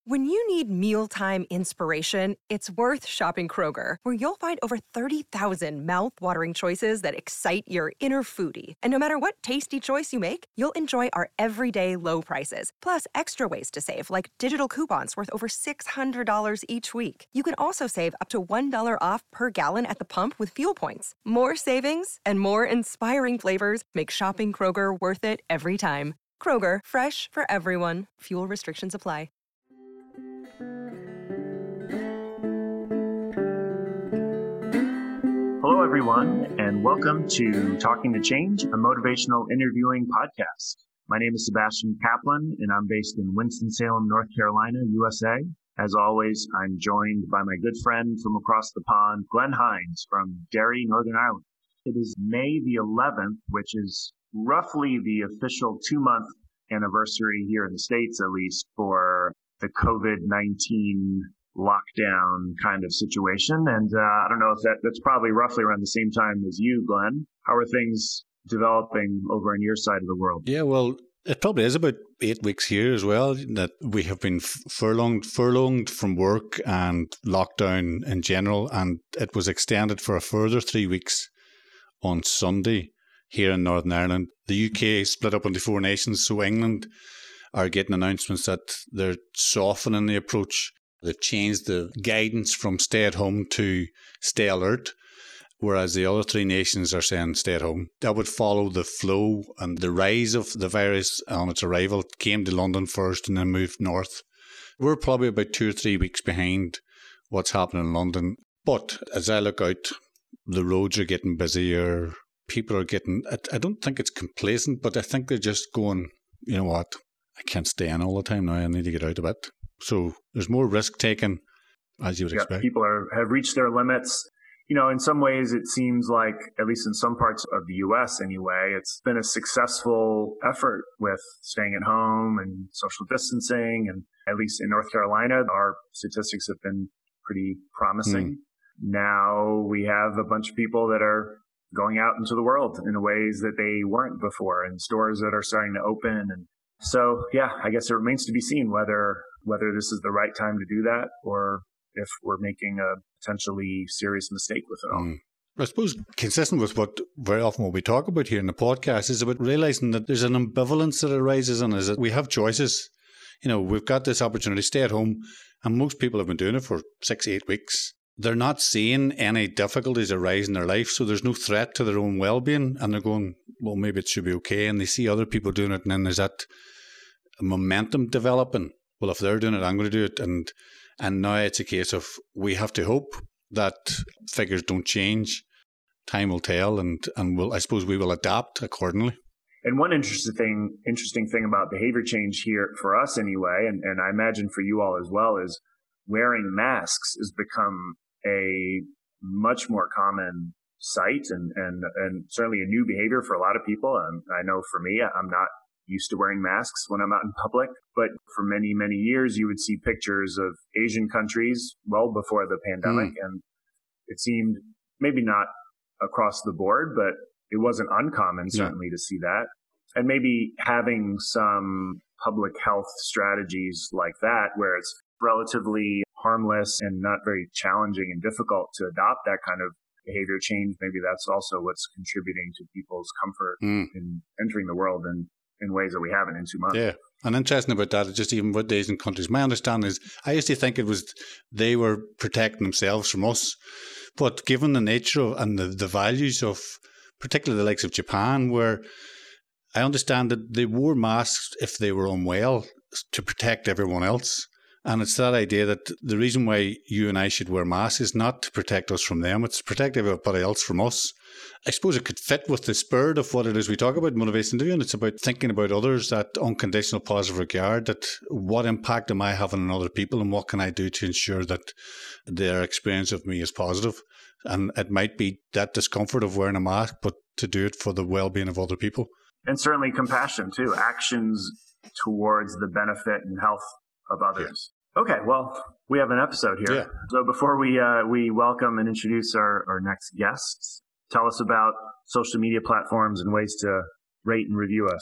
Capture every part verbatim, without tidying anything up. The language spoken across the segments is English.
When you need mealtime inspiration, it's worth shopping Kroger, where you'll find over thirty thousand mouth-watering choices that excite your inner foodie. And no matter what tasty choice you make, you'll enjoy our everyday low prices, plus extra ways to save, like digital coupons worth over six hundred dollars each week. You can also save up to one dollar off per gallon at the pump with fuel points. More savings and more inspiring flavors make shopping Kroger worth it every time. Kroger, fresh for everyone. Fuel restrictions apply. Hello, everyone, and welcome to Talking to Change, a motivational interviewing podcast. My name is Sebastian Kaplan, and I'm based in Winston-Salem, North Carolina, U S A. As always, I'm joined by my good friend from across the pond, Glenn Hines from Derry, Northern Ireland. It is May the eleventh, which is roughly the official two-month anniversary here in the States, at least, for the covid nineteen lockdown kind of situation. And uh, I don't know if that that's probably roughly around the same time as you, Glenn. How are things developing over on your side of the world? Yeah, well, it probably is about eight weeks here as well that we have been furlonged, furlonged from work and lockdown in general. And it was extended for a further three weeks on Sunday here in Northern Ireland. The U K split up into four nations. So England are getting announcements that they're softening the approach. They've changed the guidance from stay at home to stay alert, whereas the other three nations are saying stay at home. That would follow the flow and the rise of the virus on its arrival. It came to London first and then moved north. We're probably about two or three weeks behind what's happening in London. But as I look out, the roads are getting busier. People are getting, I, I don't think it's complacent, but I think they're just going, you know what, I can't stay in all the time now. I need to get out a bit. So there's more risk taken, as you would yeah, expect. People are have reached their limits. You know, in some ways, it seems like, at least in some parts of the U S anyway, it's been a successful effort with staying at home and social distancing. And at least in North Carolina, our statistics have been pretty promising. Mm. Now we have a bunch of people that are going out into the world in ways that they weren't before, and stores that are starting to open. And so, yeah, I guess it remains to be seen whether whether this is the right time to do that or if we're making a potentially serious mistake with it all. Mm. I suppose consistent with what very often what we talk about here in the podcast is about realizing that there's an ambivalence that arises and is that we have choices. You know, we've got this opportunity to stay at home, and most people have been doing it for six, eight weeks. They're not seeing any difficulties arise in their life, so there's no threat to their own well-being, and they're going, well, maybe it should be okay. And they see other people doing it, and then there's that momentum developing. Well, if they're doing it, I'm going to do it. And and now it's a case of we have to hope that figures don't change. Time will tell, and, and we'll, I suppose we will adapt accordingly. And one interesting thing, interesting thing about behavior change here for us anyway, and, and I imagine for you all as well, is wearing masks has become a much more common sight and, and, and certainly a new behavior for a lot of people. Um, I know for me, I'm not used to wearing masks when I'm out in public, but for many, many years, you would see pictures of Asian countries well before the pandemic. Mm. And it seemed maybe not across the board, but it wasn't uncommon certainly yeah. to see that. And maybe having some public health strategies like that, where it's relatively harmless and not very challenging and difficult to adopt that kind of behavior change, maybe that's also what's contributing to people's comfort mm. in entering the world and in ways that we haven't in two months. Yeah. And interesting about that, just even with the Asian countries, my understanding is I used to think it was they were protecting themselves from us. But given the nature of and the, the values of particularly the likes of Japan, where I understand that they wore masks if they were unwell to protect everyone else. And it's that idea that the reason why you and I should wear masks is not to protect us from them, it's to protect everybody else from us. I suppose it could fit with the spirit of what it is we talk about, motivation interview, and it's about thinking about others, that unconditional positive regard, that what impact am I having on other people and what can I do to ensure that their experience of me is positive. And it might be that discomfort of wearing a mask, but to do it for the well-being of other people. And certainly compassion too, actions towards the benefit and health of others. Yeah. Okay, well, we have an episode here. Yeah. So before we uh, we welcome and introduce our, our next guests, tell us about social media platforms and ways to rate and review us.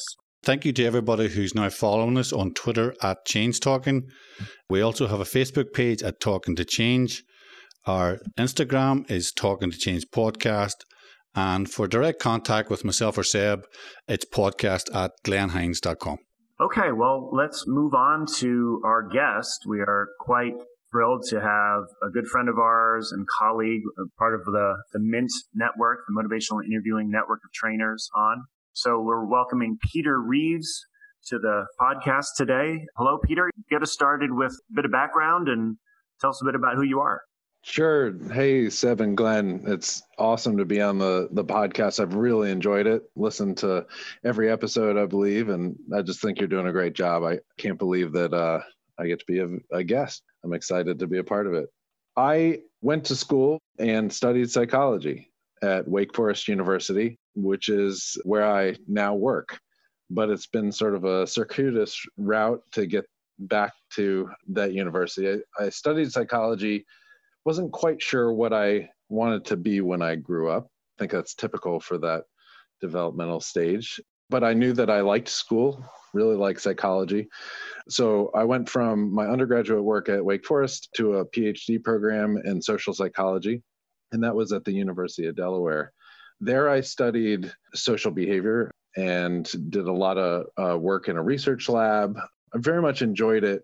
thank you to everybody who's now following us on Twitter at Change Talking. We also have a Facebook page at Talking to Change. Our Instagram is Talking to Change Podcast. And for direct contact with myself or Seb, it's podcast at glen hines dot com. Okay, well, let's move on to our guest. We are quite thrilled to have a good friend of ours and colleague, part of the, the MINT network, the Motivational Interviewing Network of Trainers, on. So we're welcoming Peter Reeves to the podcast today. Hello, Peter. Get us started with a bit of background and tell us a bit about who you are. Sure. Hey, Seb and Glenn. It's awesome to be on the, the podcast. I've really enjoyed it. Listened to every episode, I believe, and I just think you're doing a great job. I can't believe that uh, I get to be a, a guest. I'm excited to be a part of it. I went to school and studied psychology at Wake Forest University, which is where I now work. But it's been sort of a circuitous route to get back to that university. I, I studied psychology. Wasn't quite sure what I wanted to be when I grew up. I think that's typical for that developmental stage. But I knew that I liked school, really liked psychology. So I went from my undergraduate work at Wake Forest to a PhD program in social psychology, and that was at the University of Delaware. There I studied social behavior and did a lot of uh, work in a research lab. I very much enjoyed it.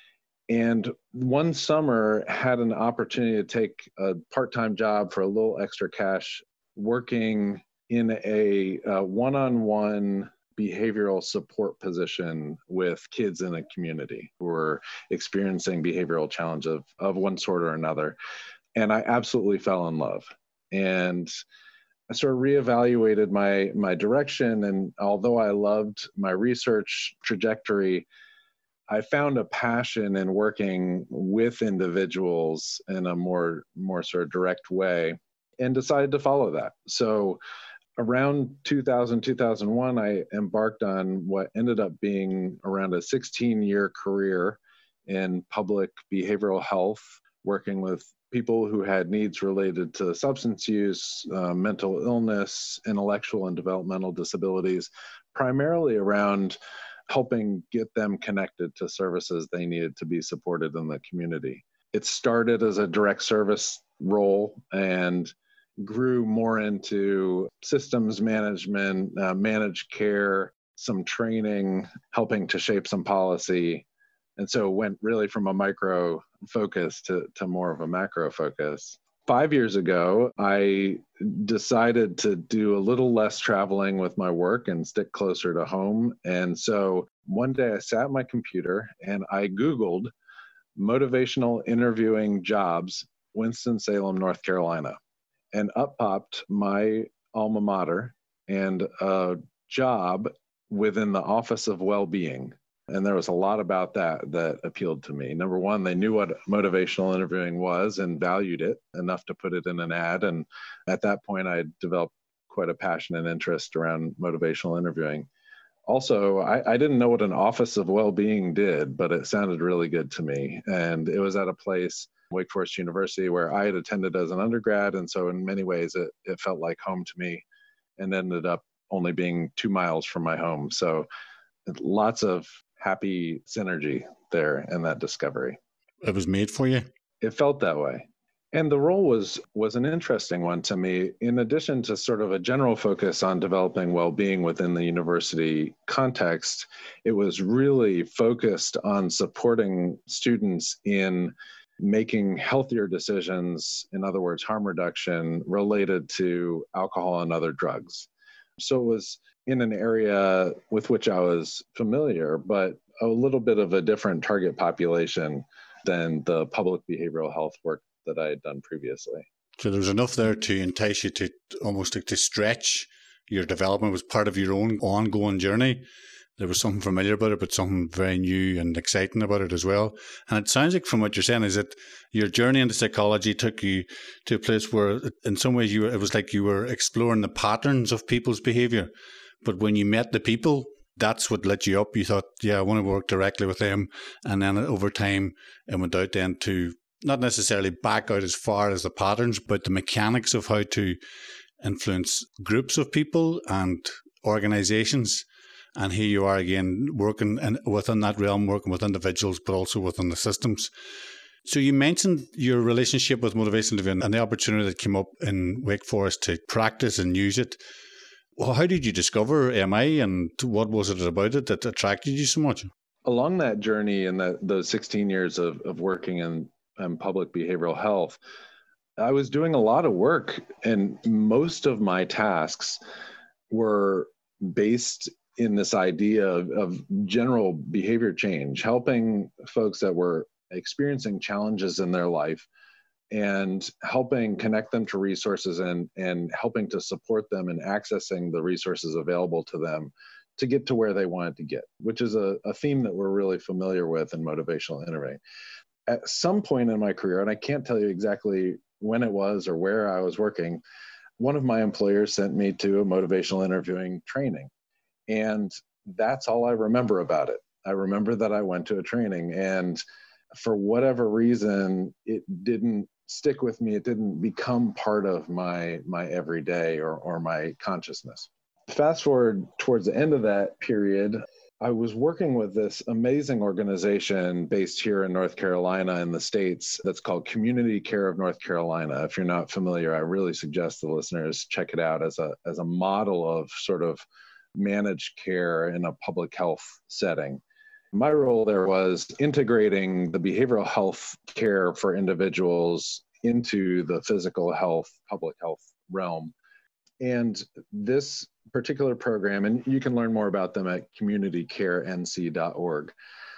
And one summer had an opportunity to take a part-time job for a little extra cash working in a uh, one-on-one behavioral support position with kids in the community who were experiencing behavioral challenge of, of one sort or another. And I absolutely fell in love. And I sort of reevaluated my, my direction. And although I loved my research trajectory, I found a passion in working with individuals in a more, more sort of direct way and decided to follow that. So around two thousand, two thousand one, I embarked on what ended up being around a sixteen-year career in public behavioral health, working with people who had needs related to substance use, uh, mental illness, intellectual and developmental disabilities, primarily around helping get them connected to services they needed to be supported in the community. It started as a direct service role and grew more into systems management, uh, managed care, some training, helping to shape some policy. And so went really from a micro focus to, to more of a macro focus. Five years ago, I decided to do a little less traveling with my work and stick closer to home. And so one day I sat at my computer and I Googled motivational interviewing jobs, Winston-Salem, North Carolina. And up popped my alma mater and a job within the Office of Wellbeing. And there was a lot about that that appealed to me. Number one, they knew what motivational interviewing was and valued it enough to put it in an ad. And at that point, I had developed quite a passion and interest around motivational interviewing. Also, I, I didn't know what an Office of Wellbeing did, but it sounded really good to me. And it was at a place, Wake Forest University, where I had attended as an undergrad. And so in many ways, it, it felt like home to me and ended up only being two miles from my home. So lots of happy synergy there in that discovery. It was made for you? It felt that way. And the role was was an interesting one to me. In addition to sort of a general focus on developing well-being within the university context, it was really focused on supporting students in making healthier decisions, in other words, harm reduction related to alcohol and other drugs. So it was in an area with which I was familiar, but a little bit of a different target population than the public behavioral health work that I had done previously. So there's enough there to entice you to almost to stretch your development. It was part of your own ongoing journey. There was something familiar about it, but something very new and exciting about it as well. And it sounds like from what you're saying is that your journey into psychology took you to a place where in some ways you were, it was like you were exploring the patterns of people's behavior. But when you met the people, that's what lit you up. You thought, yeah, I want to work directly with them. And then over time, it went out then to not necessarily back out as far as the patterns, but the mechanics of how to influence groups of people and organizations And here you are again working in, within that realm, working with individuals, but also within the systems. So you mentioned your relationship with motivational interviewing and the opportunity that came up in Wake Forest to practice and use it. Well, how did you discover M I, and what was it about it that attracted you so much? Along that journey and that those sixteen years of, of working in, in public behavioral health, I was doing a lot of work, and most of my tasks were based in this idea of, of general behavior change, helping folks that were experiencing challenges in their life and helping connect them to resources and, and helping to support them in accessing the resources available to them to get to where they wanted to get, which is a, a theme that we're really familiar with in motivational interviewing. At some point in my career, and I can't tell you exactly when it was or where I was working, one of my employers sent me to a motivational interviewing training. And that's all I remember about it. I remember that I went to a training, and for whatever reason, it didn't stick with me. It didn't become part of my my everyday or, or my consciousness. Fast forward towards the end of that period, I was working with this amazing organization based here in North Carolina in the States that's called Community Care of North Carolina. If you're not familiar, I really suggest the listeners check it out as a as a model of sort of managed care in a public health setting. My role there was integrating the behavioral health care for individuals into the physical health, public health realm. And this particular program, and you can learn more about them at community care n c dot org,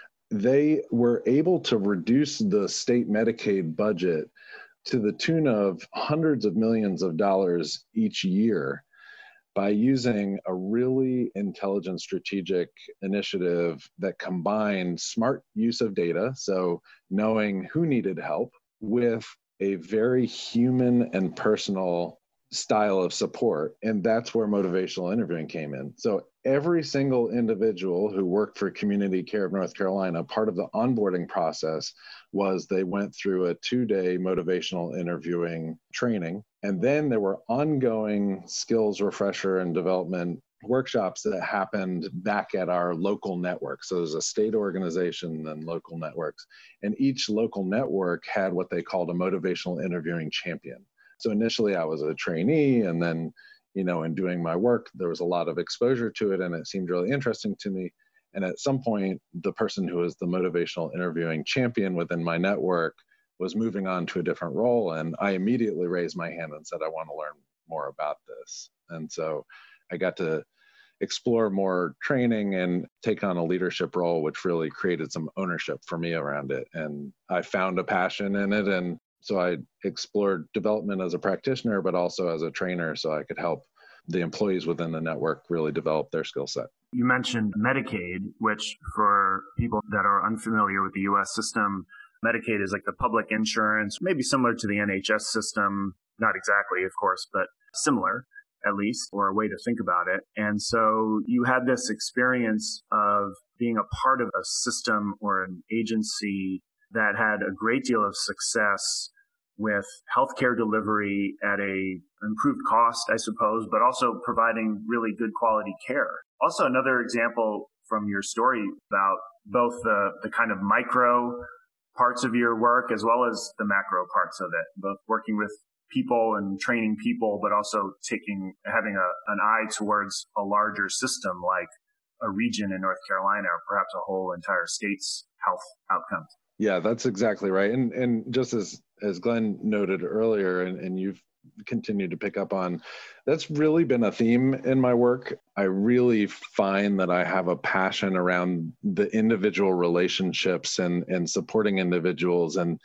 they were able to reduce the state Medicaid budget to the tune of hundreds of millions of dollars each year by using a really intelligent strategic initiative that combined smart use of data, so knowing who needed help, with a very human and personal style of support. And that's where motivational interviewing came in. So every single individual who worked for Community Care of North Carolina, part of the onboarding process was they went through a two-day motivational interviewing training. And then there were ongoing skills refresher and development workshops that happened back at our local network. So there's a state organization and local networks. And each local network had what they called a motivational interviewing champion. So initially I was a trainee, and then, you know, in doing my work, there was a lot of exposure to it and it seemed really interesting to me. And at some point, the person who was the motivational interviewing champion within my network was moving on to a different role. And I immediately raised my hand and said, I want to learn more about this. And so I got to explore more training and take on a leadership role, which really created some ownership for me around it. And I found a passion in it. And so I explored development as a practitioner, but also as a trainer, so I could help the employees within the network really develop their skill set. You mentioned Medicaid, which for people that are unfamiliar with the U S system, Medicaid is like the public insurance, maybe similar to the N H S system, not exactly, of course, but similar at least, or a way to think about it. And so you had this experience of being a part of a system or an agency that had a great deal of success with healthcare delivery at a improved cost, I suppose, but also providing really good quality care. Also, another example from your story about both the, the kind of micro parts of your work as well as the macro parts of it, both working with people and training people, but also taking, having a, an eye towards a larger system like a region in North Carolina or perhaps a whole entire state's health outcomes. Yeah, that's exactly right. And and just as, as Glenn noted earlier, and, and you've continued to pick up on, that's really been a theme in my work. I really find that I have a passion around the individual relationships and, and supporting individuals. And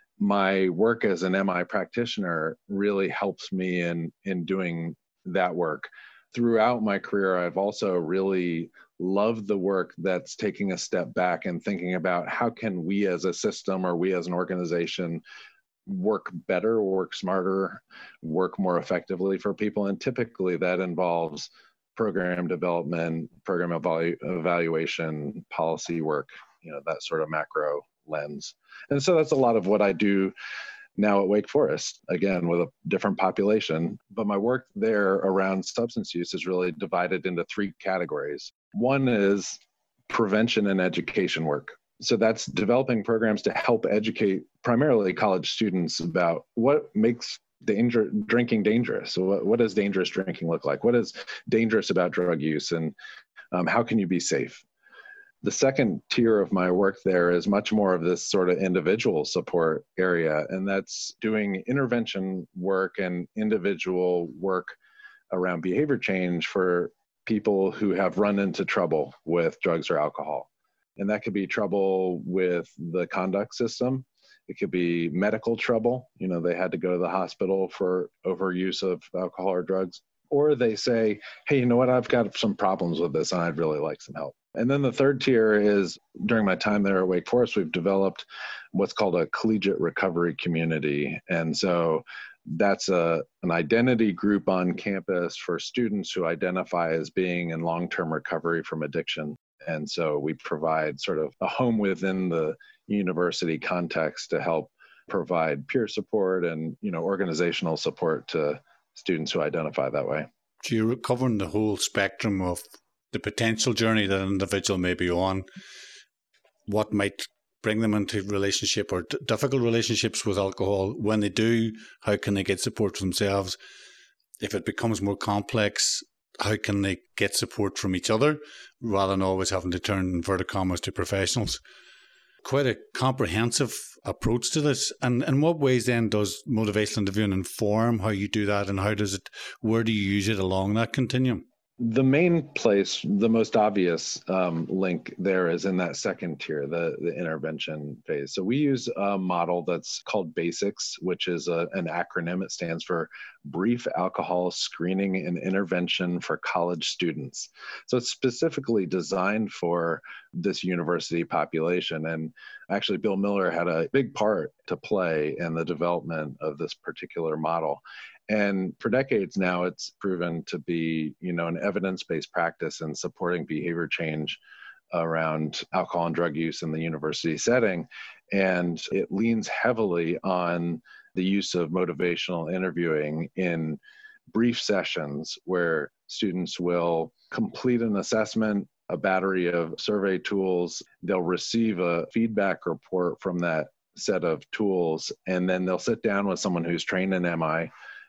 my work as an M I practitioner really helps me in, in doing that work. Throughout my career, I've also really loved the work that's taking a step back and thinking about how can we as a system or we as an organization work better, work smarter, work more effectively for people. And typically that involves program development, program evalu- evaluation, policy work, you know, that sort of macro lens. And so that's a lot of what I do now at Wake Forest, again, with a different population. But my work there around substance use is really divided into three categories. One is prevention and education work. So that's developing programs to help educate primarily college students about what makes danger drinking dangerous. So what, what does dangerous drinking look like? What is dangerous about drug use, and um, how can you be safe? The second tier of my work there is much more of this sort of individual support area, and that's doing intervention work and individual work around behavior change for people who have run into trouble with drugs or alcohol. And that could be trouble with the conduct system. It could be medical trouble. You know, they had to go to the hospital for overuse of alcohol or drugs. Or they say, hey, you know what, I've got some problems with this and I'd really like some help. And then the third tier is, during my time there at Wake Forest, we've developed what's called a collegiate recovery community. And so that's a, an identity group on campus for students who identify as being in long-term recovery from addiction. And so we provide sort of a home within the university context to help provide peer support and, you know, organizational support to students who identify that way. So you're covering the whole spectrum of the potential journey that an individual may be on, what might bring them into relationship or d- difficult relationships with alcohol. When they do, how can they get support for themselves? If it becomes more complex, how can they get support from each other rather than always having to turn inverted commas to professionals? Quite a comprehensive approach to this. And in what ways then does motivational interviewing inform how you do that, and how does it, where do you use it along that continuum? The main place, the most obvious um, link there is in that second tier, the, the intervention phase. So we use a model that's called BASICS, which is a, an acronym. It stands for Brief Alcohol Screening and Intervention for College Students. So it's specifically designed for this university population. And actually, Bill Miller had a big part to play in the development of this particular model. And for decades now, it's proven to be, you know, an evidence-based practice in supporting behavior change around alcohol and drug use in the university setting. And it leans heavily on the use of motivational interviewing in brief sessions where students will complete an assessment, a battery of survey tools. They'll receive a feedback report from that set of tools, and then they'll sit down with someone who's trained in M I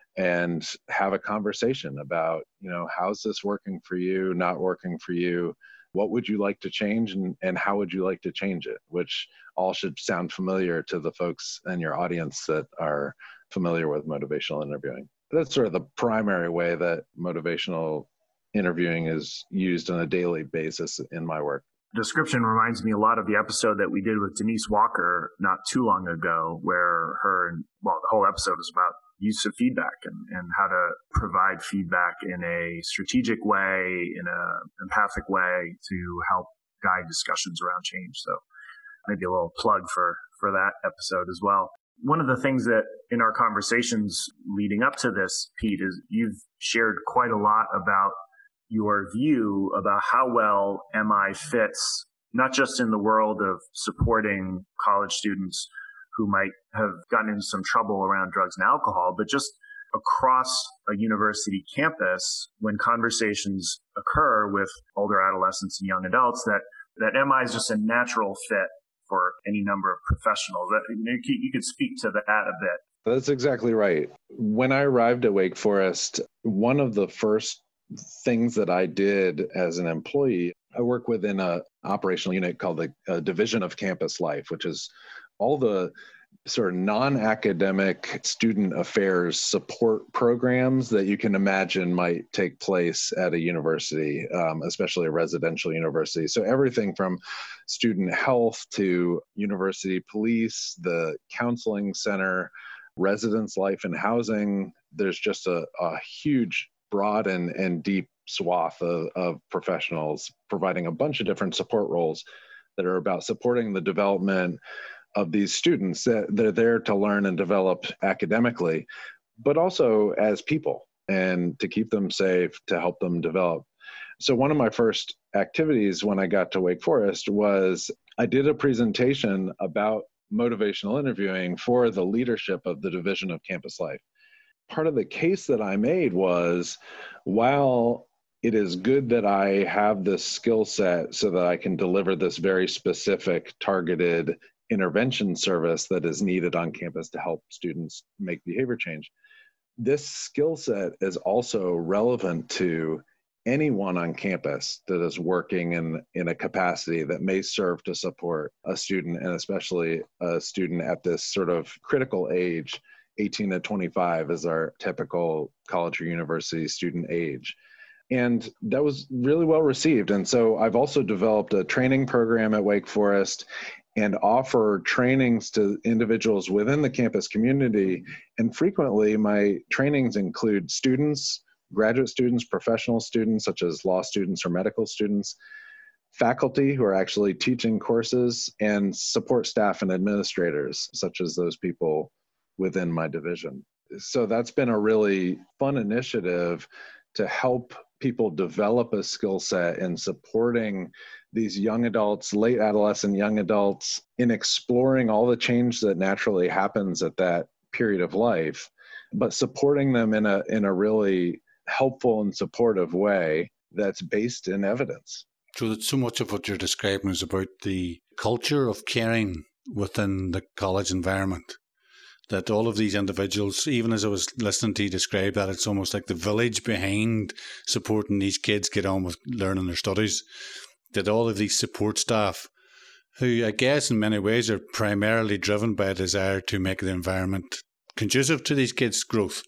and have a conversation about, you know, how's this working for you, not working for you? What would you like to change, and, and how would you like to change it? Which all should sound familiar to the folks in your audience that are familiar with motivational interviewing. That's sort of the primary way that motivational interviewing is used on a daily basis in my work. Description reminds me a lot of the episode that we did with Denise Walker not too long ago, where her, and well, the whole episode is about use of feedback and, and how to provide feedback in a strategic way, in an empathic way to help guide discussions around change. So maybe a little plug for, for that episode as well. One of the things that in our conversations leading up to this, Pete, is you've shared quite a lot about your view about how well M I fits, not just in the world of supporting college students who might have gotten into some trouble around drugs and alcohol, but just across a university campus when conversations occur with older adolescents and young adults, that, that M I is just a natural fit for any number of professionals. That, you could speak to that a bit. That's exactly right. When I arrived at Wake Forest, one of the first things that I did as an employee, I work within an operational unit called the uh, Division of Campus Life, which is all the sort of non-academic student affairs support programs that you can imagine might take place at a university, um, especially a residential university. So everything from student health to university police, the counseling center, residence life and housing. There's just a, a huge, broad and, and deep swath of, of professionals providing a bunch of different support roles that are about supporting the development of these students. That they're there to learn and develop academically, but also as people, and to keep them safe, to help them develop. So one of my first activities when I got to Wake Forest was I did a presentation about motivational interviewing for the leadership of the Division of Campus Life. Part of the case that I made was, while it is good that I have this skill set so that I can deliver this very specific targeted intervention service that is needed on campus to help students make behavior change, this skill set is also relevant to anyone on campus that is working in, in a capacity that may serve to support a student, and especially a student at this sort of critical age. eighteen to twenty-five is our typical college or university student age. And that was really well received. And so I've also developed a training program at Wake Forest and offer trainings to individuals within the campus community. And frequently my trainings include students, graduate students, professional students, such as law students or medical students, faculty who are actually teaching courses, and support staff and administrators, such as those people within my division. So that's been a really fun initiative to help people develop a skill set in supporting these young adults, late adolescent young adults, in exploring all the change that naturally happens at that period of life, but supporting them in a in a really helpful and supportive way that's based in evidence. So that so much of what you're describing is about the culture of caring within the college environment. That all of these individuals, even as I was listening to you describe that, it's almost like the village behind supporting these kids get on with learning their studies. That all of these support staff, who I guess in many ways are primarily driven by a desire to make the environment conducive to these kids' growth.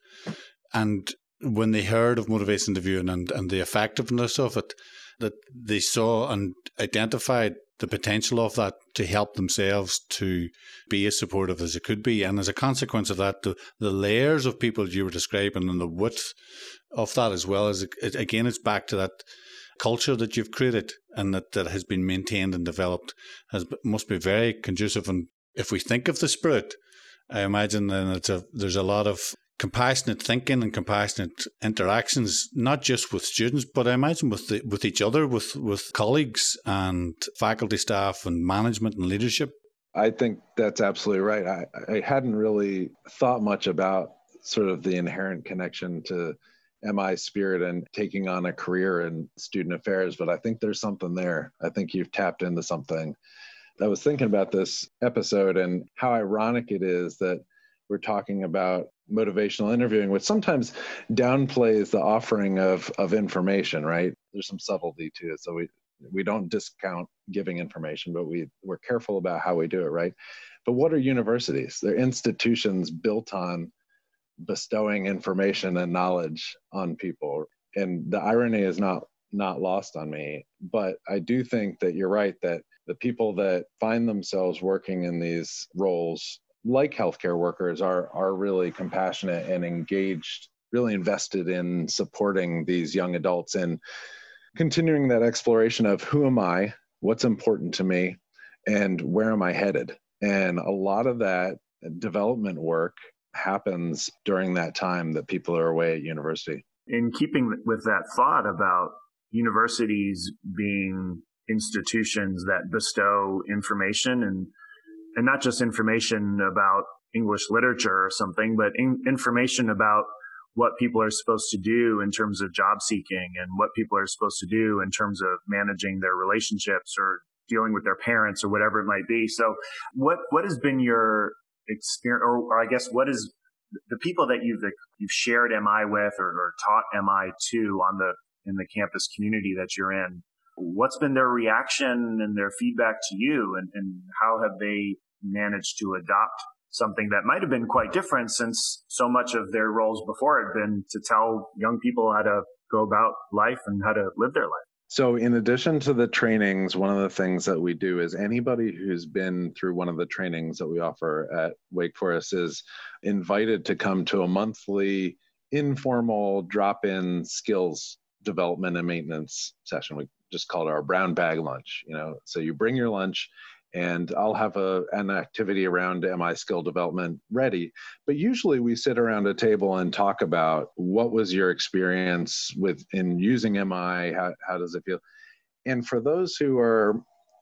And when they heard of motivation interviewing and, and the effectiveness of it, that they saw and identified the potential of that to help themselves to be as supportive as it could be. And as a consequence of that, the, the layers of people you were describing and the width of that, as well as, it, again, it's back to that culture that you've created and that, that has been maintained and developed, has must be very conducive. And if we think of the spirit, I imagine then it's a, there's a lot of compassionate thinking and compassionate interactions, not just with students, but I imagine with the, with each other, with, with colleagues and faculty staff and management and leadership. I think that's absolutely right. I, I hadn't really thought much about sort of the inherent connection to M I spirit and taking on a career in student affairs, but I think there's something there. I think you've tapped into something. I was thinking about this episode and how ironic it is that we're talking about motivational interviewing, which sometimes downplays the offering of, of information, right? There's some subtlety to it. So we, we don't discount giving information, but we, we're careful about how we do it, right? But what are universities? They're institutions built on bestowing information and knowledge on people. And the irony is not, not lost on me. But I do think that you're right, that the people that find themselves working in these roles, like healthcare workers, are are really compassionate and engaged, really invested in supporting these young adults and continuing that exploration of who am I, what's important to me, and where am I headed? And a lot of that development work happens during that time that people are away at university. In keeping with that thought about universities being institutions that bestow information and And not just information about English literature or something, but in, information about what people are supposed to do in terms of job seeking and what people are supposed to do in terms of managing their relationships or dealing with their parents or whatever it might be. So what, what has been your experience, or, or I guess what is the people that you've, you've shared M I with or, or taught M I to on the, in the campus community that you're in? What's been their reaction and their feedback to you, and, and how have they managed to adopt something that might have been quite different, since so much of their roles before had been to tell young people how to go about life and how to live their life? So in addition to the trainings, one of the things that we do is anybody who's been through one of the trainings that we offer at Wake Forest is invited to come to a monthly informal drop-in skills development and maintenance session. We just call it our brown bag lunch. You know, so you bring your lunch, and I'll have a, an activity around M I skill development ready. But usually we sit around a table and talk about what was your experience with in using M I, how, how does it feel? And for those who are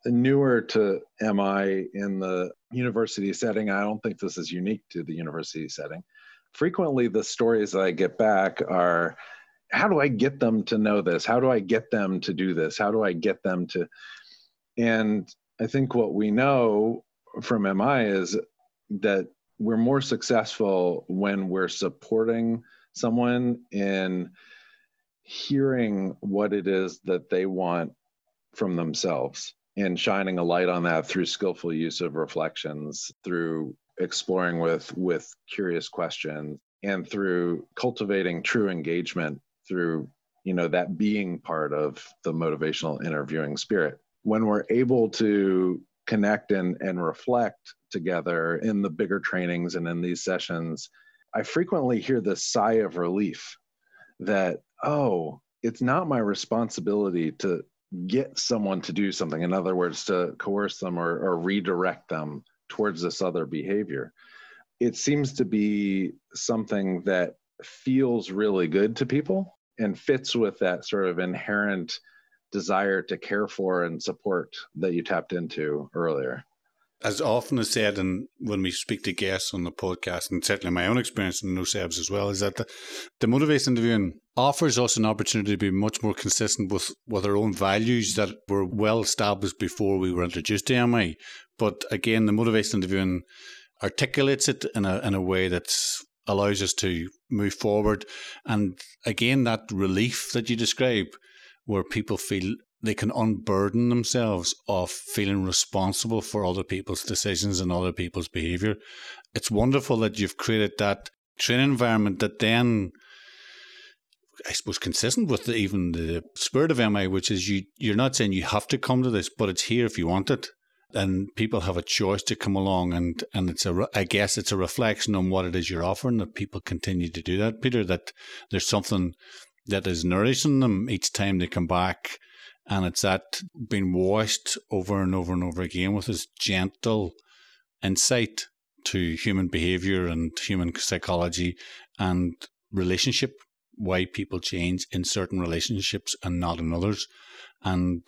newer to M I in the university setting. I don't think this is unique to the university setting. Frequently, the stories that I get back are, how do I get them to know this? How do I get them to do this? How do I get them to? And I think what we know from M I is that we're more successful when we're supporting someone in hearing what it is that they want from themselves and shining a light on that through skillful use of reflections, through exploring with, with curious questions, and through cultivating true engagement through, you know, that being part of the motivational interviewing spirit. When we're able to connect and, and reflect together in the bigger trainings and in these sessions, I frequently hear this sigh of relief that, oh, it's not my responsibility to get someone to do something. In other words, to coerce them or, or redirect them towards this other behavior. It seems to be something that feels really good to people and fits with that sort of inherent desire to care for and support that you tapped into earlier. As often as said, and when we speak to guests on the podcast, and certainly my own experience in NoSebs as well, is that the, the motivation interviewing offers us an opportunity to be much more consistent with, with our own values that were well established before we were introduced to M I. But again, the motivation interviewing articulates it in a in a way that allows us to move forward. And again, that relief that you describe, where people feel they can unburden themselves of feeling responsible for other people's decisions and other people's behavior. It's wonderful that you've created that training environment that then, I suppose, consistent with the, even the spirit of M I, which is you, you're not saying you have to come to this, but it's here if you want it. And people have a choice to come along, and, and it's a, I guess it's a reflection on what it is you're offering, that people continue to do that, Peter, that there's something that is nourishing them each time they come back. And it's that being washed over and over and over again with this gentle insight to human behavior and human psychology and relationship, why people change in certain relationships and not in others. And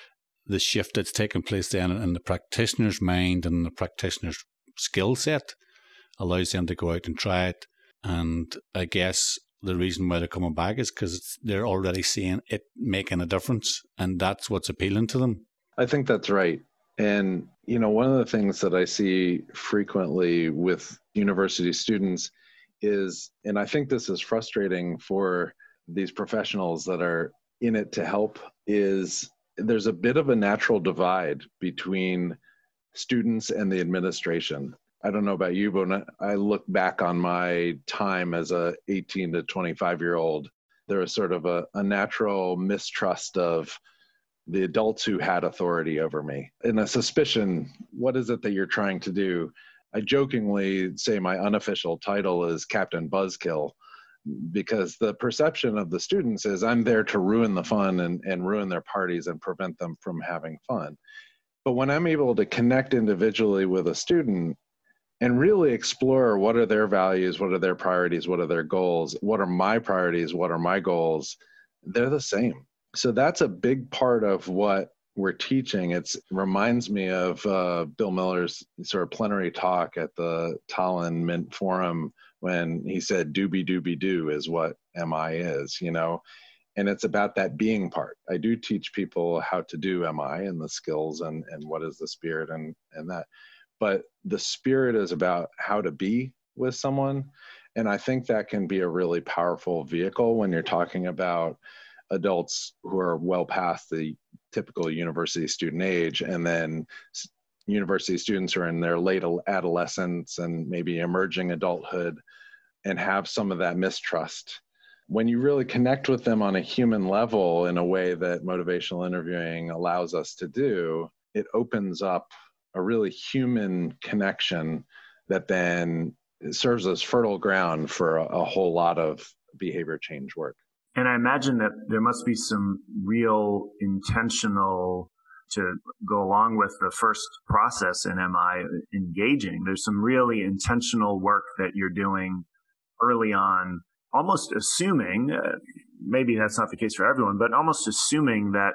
the shift that's taken place then in the practitioner's mind and the practitioner's skill set allows them to go out and try it. And I guess the reason why they're coming back is because they're already seeing it making a difference, and that's what's appealing to them. I think that's right. And, you know, one of the things that I see frequently with university students is, and I think this is frustrating for these professionals that are in it to help, is there's a bit of a natural divide between students and the administration. I don't know about you, but when I look back on my time as a eighteen to twenty-five year old, there was sort of a, a natural mistrust of the adults who had authority over me, and a suspicion, what is it that you're trying to do? I jokingly say my unofficial title is Captain Buzzkill, because the perception of the students is I'm there to ruin the fun and, and ruin their parties and prevent them from having fun. But when I'm able to connect individually with a student and really explore what are their values, what are their priorities, what are their goals, what are my priorities, what are my goals, they're the same. So that's a big part of what we're teaching. It's, it reminds me of uh, Bill Miller's sort of plenary talk at the Tallinn Mint Forum when he said, doobie doobie doo is what M I is, you know, and it's about that being part. I do teach people how to do M I and the skills and, and what is the spirit and, and that. But the spirit is about how to be with someone. And I think that can be a really powerful vehicle when you're talking about adults who are well past the typical university student age, and then university students who are in their late adolescence and maybe emerging adulthood and have some of that mistrust. When you really connect with them on a human level in a way that motivational interviewing allows us to do, it opens up a really human connection that then serves as fertile ground for a, a whole lot of behavior change work. And I imagine that there must be some real intentional, to go along with the first process in M I, engaging. There's some really intentional work that you're doing early on, almost assuming, uh, maybe that's not the case for everyone, but almost assuming that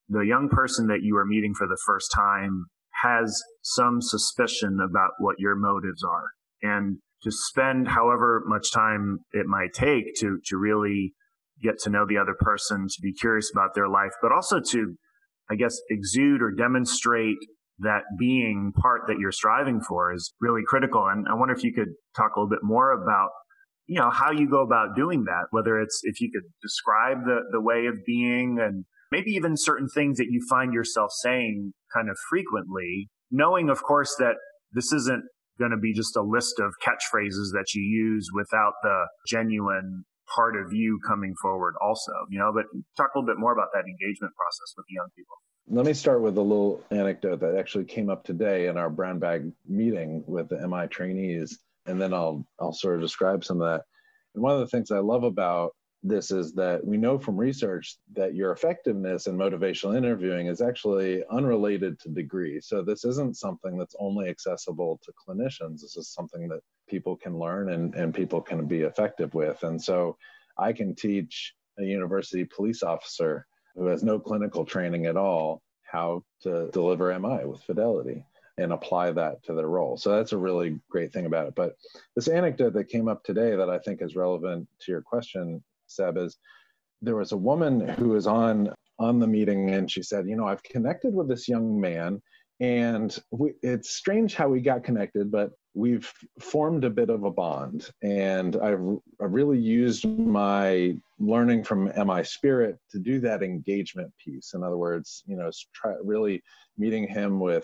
the young person that you are meeting for the first time has some suspicion about what your motives are. And to spend however much time it might take to, to really get to know the other person, to be curious about their life, but also to, I guess, exude or demonstrate that being part that you're striving for is really critical. And I wonder if you could talk a little bit more about, you know, how you go about doing that, whether it's, if you could describe the, the way of being and maybe even certain things that you find yourself saying kind of frequently, knowing, of course, that this isn't going to be just a list of catchphrases that you use without the genuine part of you coming forward also, you know, but talk a little bit more about that engagement process with the young people. Let me start with a little anecdote that actually came up today in our brown bag meeting with the M I trainees, and then I'll I'll sort of describe some of that. And one of the things I love about this is that we know from research that your effectiveness in motivational interviewing is actually unrelated to degree. So this isn't something that's only accessible to clinicians. This is something that people can learn and, and people can be effective with. And so I can teach a university police officer who has no clinical training at all how to deliver M I with fidelity and apply that to their role. So that's a really great thing about it. But this anecdote that came up today that I think is relevant to your question, Seb, is there was a woman who was on on the meeting, and she said, you know, I've connected with this young man, and we, it's strange how we got connected, but we've formed a bit of a bond. And I've, I've really used my learning from M I Spirit to do that engagement piece. In other words, you know, try really meeting him with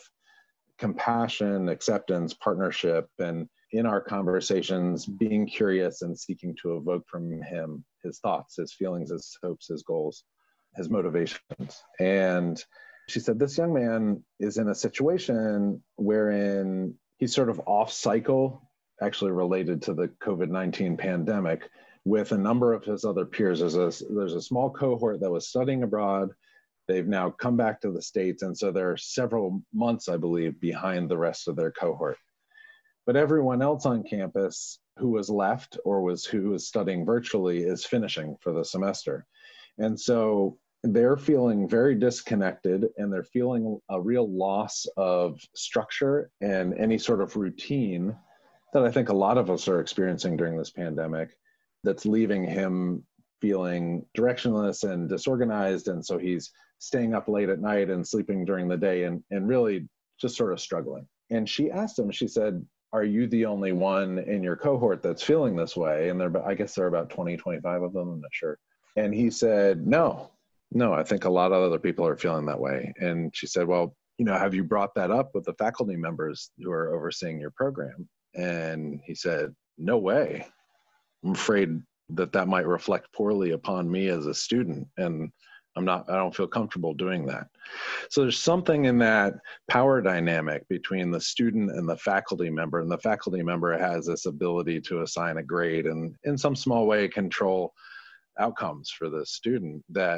compassion, acceptance, partnership, and in our conversations, being curious and seeking to evoke from him his thoughts, his feelings, his hopes, his goals, his motivations. And she said, this young man is in a situation wherein he's sort of off cycle, actually related to the COVID nineteen pandemic, with a number of his other peers. There's a, there's a small cohort that was studying abroad. They've now come back to the States. And so they're several months, I believe, behind the rest of their cohort. But everyone else on campus who was left or was who was studying virtually is finishing for the semester. And so they're feeling very disconnected, and they're feeling a real loss of structure and any sort of routine that I think a lot of us are experiencing during this pandemic, that's leaving him feeling directionless and disorganized. And so he's staying up late at night and sleeping during the day and, and really just sort of struggling. And she asked him, she said, are you the only one in your cohort that's feeling this way? And there, I guess there are about twenty, twenty-five of them, I'm not sure. And he said, no, no, I think a lot of other people are feeling that way. And she said, well, you know, have you brought that up with the faculty members who are overseeing your program? And he said, no way. I'm afraid that that might reflect poorly upon me as a student. And I'm not, I don't feel comfortable doing that. So there's something in that power dynamic between the student and the faculty member, and the faculty member has this ability to assign a grade and in some small way control outcomes for the student, that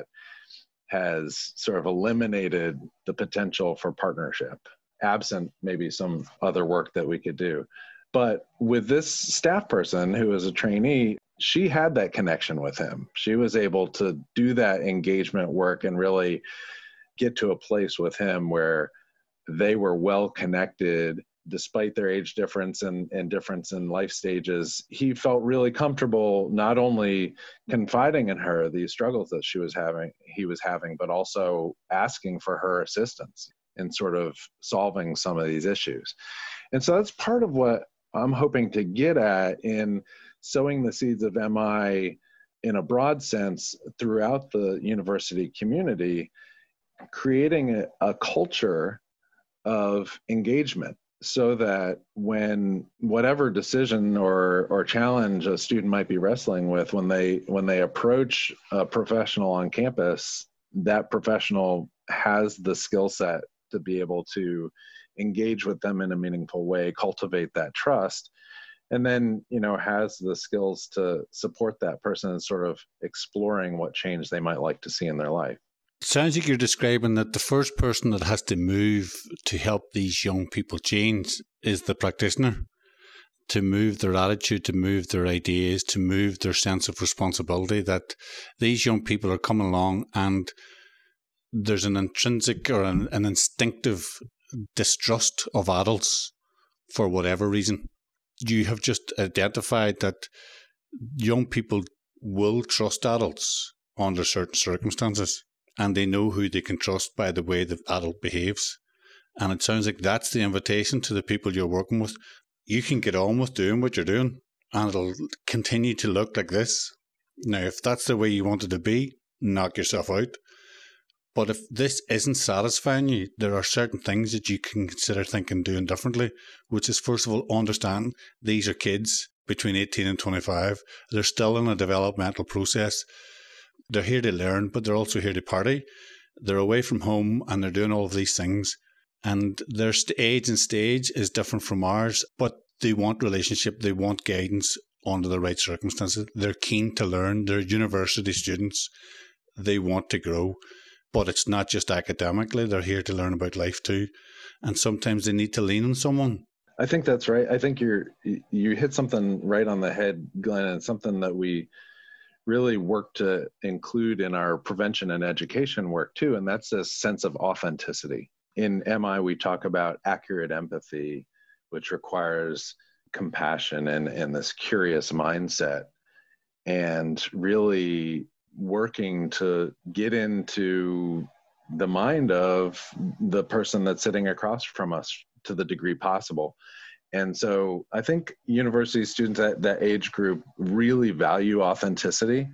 has sort of eliminated the potential for partnership, absent maybe some other work that we could do. But with this staff person who is a trainee, she had that connection with him. She was able to do that engagement work and really get to a place with him where they were well connected despite their age difference and, and difference in life stages. He felt really comfortable not only confiding in her these struggles that she was having, he was having, but also asking for her assistance in sort of solving some of these issues. And so that's part of what I'm hoping to get at in sowing the seeds of M I in a broad sense throughout the university community, creating a, a culture of engagement, so that when whatever decision or or challenge a student might be wrestling with, when they when they approach a professional on campus, that professional has the skill set to be able to engage with them in a meaningful way, cultivate that trust, and then, you know, has the skills to support that person in sort of exploring what change they might like to see in their life. It sounds like you're describing that the first person that has to move to help these young people change is the practitioner, to move their attitude, to move their ideas, to move their sense of responsibility, that these young people are coming along and there's an intrinsic or an, an instinctive distrust of adults for whatever reason. You have just identified that young people will trust adults under certain circumstances, and they know who they can trust by the way the adult behaves. And it sounds like that's the invitation to the people you're working with. You can get on with doing what you're doing, and it'll continue to look like this. Now, if that's the way you want it to be, knock yourself out. But if this isn't satisfying you, there are certain things that you can consider thinking doing differently, which is, first of all, understand these are kids between eighteen and twenty-five. They're still in a developmental process. They're here to learn, but they're also here to party. They're away from home and they're doing all of these things. And their age and stage is different from ours, but they want relationship, they want guidance under the right circumstances. They're keen to learn. They're university students. They want to grow. But it's not just academically. They're here to learn about life too. And sometimes they need to lean on someone. I think that's right. I think you're you hit something right on the head, Glenn, and something that we really work to include in our prevention and education work too, and that's this sense of authenticity. In M I, we talk about accurate empathy, which requires compassion and, and this curious mindset, and really working to get into the mind of the person that's sitting across from us to the degree possible. And so I think university students at that age group really value authenticity.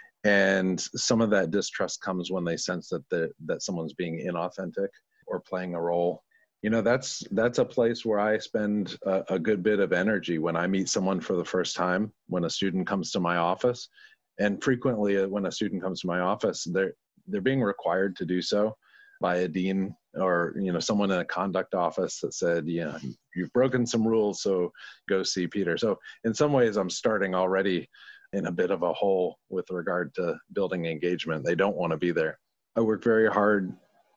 And some of that distrust comes when they sense that the, that someone's being inauthentic or playing a role. You know, that's that's a place where I spend a, a good bit of energy when I meet someone for the first time, when a student comes to my office. And frequently when a student comes to my office, they're they're being required to do so by a dean or, you know, someone in a conduct office that said, you know, you've broken some rules, so go see Peter. So in some ways, I'm starting already in a bit of a hole with regard to building engagement. They don't want to be there. I work very hard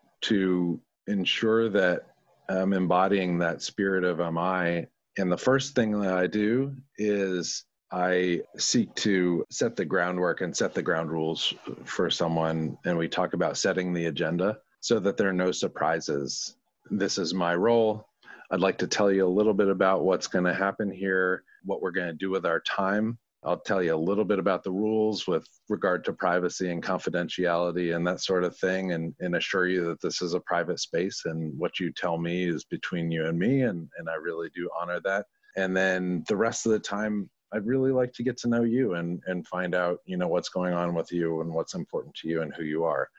to ensure that I'm embodying that spirit of M I. And the first thing that I do is I seek to set the groundwork and set the ground rules for someone. And we talk about setting the agenda so that there are no surprises. This is my role. I'd like to tell you a little bit about what's going to happen here, what we're going to do with our time. I'll tell you a little bit about the rules with regard to privacy and confidentiality and that sort of thing, and, and assure you that this is a private space and what you tell me is between you and me, and, and I really do honor that. And then the rest of the time, I'd really like to get to know you and, and find out, you know, what's going on with you and what's important to you and who you are.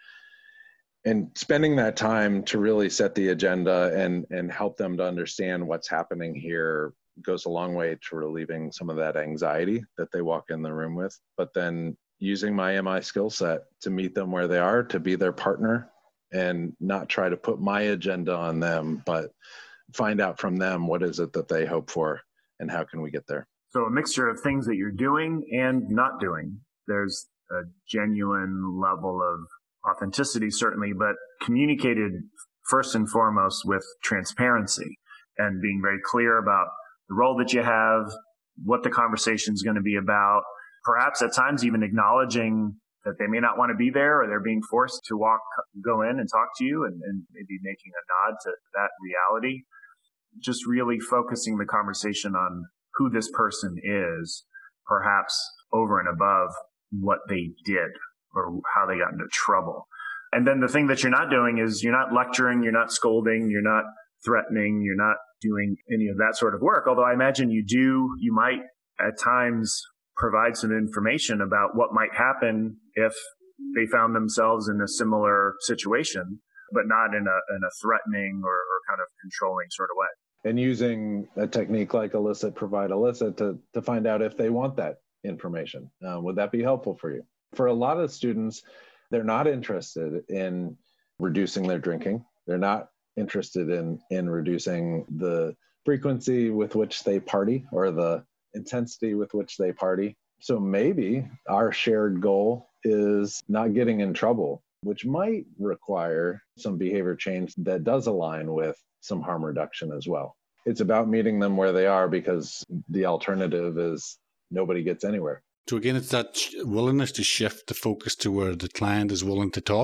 And spending that time to really set the agenda and, and help them to understand what's happening here goes a long way to relieving some of that anxiety that they walk in the room with. But then using my M I skill set to meet them where they are, to be their partner and not try to put my agenda on them, but find out from them what is it that they hope for and how can we get there. So a mixture of things that you're doing and not doing. There's a genuine level of authenticity, certainly, but communicated first and foremost with transparency and being very clear about the role that you have, what the conversation is going to be about, perhaps at times even acknowledging that they may not want to be there or they're being forced to walk, go in and talk to you, and, and maybe making a nod to that reality. Just really focusing the conversation on who this person is, perhaps over and above what they did or how they got into trouble. And then the thing that you're not doing is you're not lecturing, you're not scolding, you're not threatening, you're not doing any of that sort of work. Although I imagine you do, you might at times provide some information about what might happen if they found themselves in a similar situation, but not in a, in a threatening or, or kind of controlling sort of way. And using a technique like elicit, provide, elicit to, to find out if they want that information. Uh, would that be helpful for you? For a lot of students, they're not interested in reducing their drinking. They're not interested in, in reducing the frequency with which they party or the intensity with which they party. So maybe our shared goal is not getting in trouble, which might require some behavior change that does align with some harm reduction as well. It's about meeting them where they are, because the alternative is nobody gets anywhere. So again, it's that willingness to shift the focus to where the client is willing to talk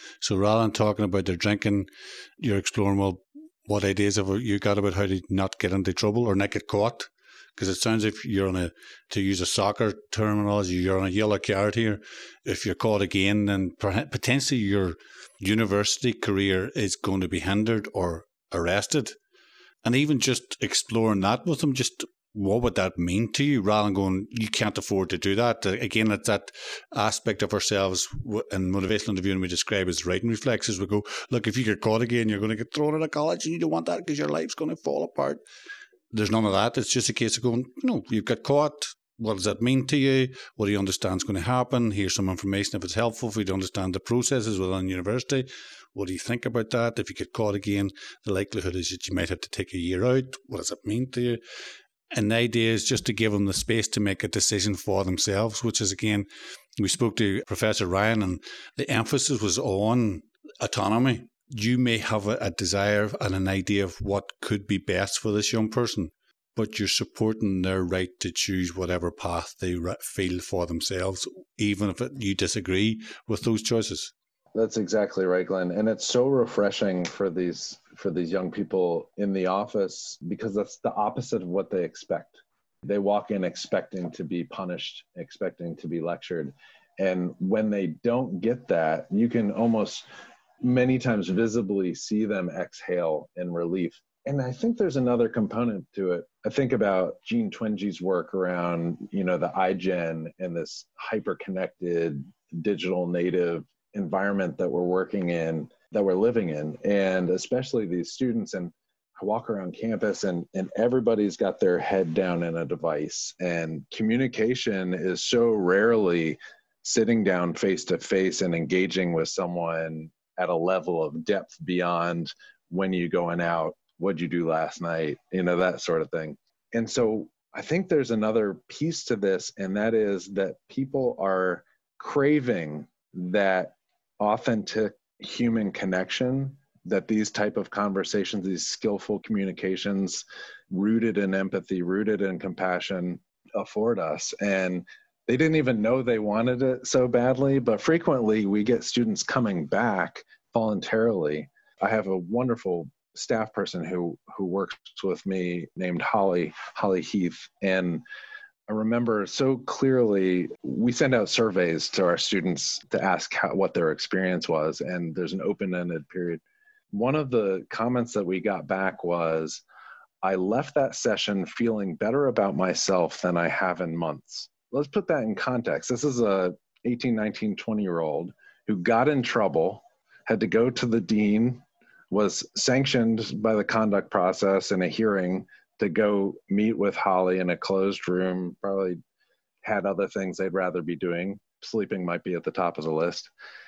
So rather than talking about their drinking, you're exploring, well, what ideas have you got about how to not get into trouble or not get caught? Because it sounds like you're on a, to use a soccer terminology, you're on a yellow card here. If you're caught again, then potentially your university career is going to be hindered or arrested. And even just exploring that with them, just what would that mean to you, rather than going, you can't afford to do that. Again, it's that aspect of ourselves in motivational interviewing we describe as writing reflexes. We go, look, if you get caught again, you're going to get thrown out of college and you don't want that because your life's going to fall apart. There's none of that. It's just a case of going, no, you've got caught. What does that mean to you? What do you understand is going to happen? Here's some information if it's helpful for you to understand the processes within university. What do you think about that? If you get caught again, the likelihood is that you might have to take a year out. What does that mean to you? And the idea is just to give them the space to make a decision for themselves, which is, again, we spoke to Professor Ryan and the emphasis was on autonomy. You may have a, a desire and an idea of what could be best for this young person, but you're supporting their right to choose whatever path they feel for themselves, even if it, you disagree with those choices. That's exactly right, Glenn. And it's so refreshing for these for these young people in the office, because that's the opposite of what they expect. They walk in expecting to be punished, expecting to be lectured. And when they don't get that, you can almost many times visibly see them exhale in relief. And I think there's another component to it. I think about Gene Twenge's work around, you know, the iGen and this hyper-connected digital native environment that we're working in, that we're living in, and especially these students. And I walk around campus and, and everybody's got their head down in a device, and communication is so rarely sitting down face to face and engaging with someone at a level of depth beyond when you going out, what'd you do last night, you know, that sort of thing. And so I think there's another piece to this, and that is that people are craving that authentic human connection that these type of conversations, these skillful communications rooted in empathy, rooted in compassion afford us. And they didn't even know they wanted it so badly, but frequently we get students coming back voluntarily. I have a wonderful staff person who who works with me named Holly, Holly Heath. And I remember so clearly, we send out surveys to our students to ask how, what their experience was, and there's an open-ended period. One of the comments that we got back was, I left that session feeling better about myself than I have in months. Let's put that in context. This is a eighteen, nineteen, twenty-year-old who got in trouble, had to go to the dean, was sanctioned by the conduct process in a hearing to go meet with Holly in a closed room, probably had other things they'd rather be doing. Sleeping might be at the top of the list.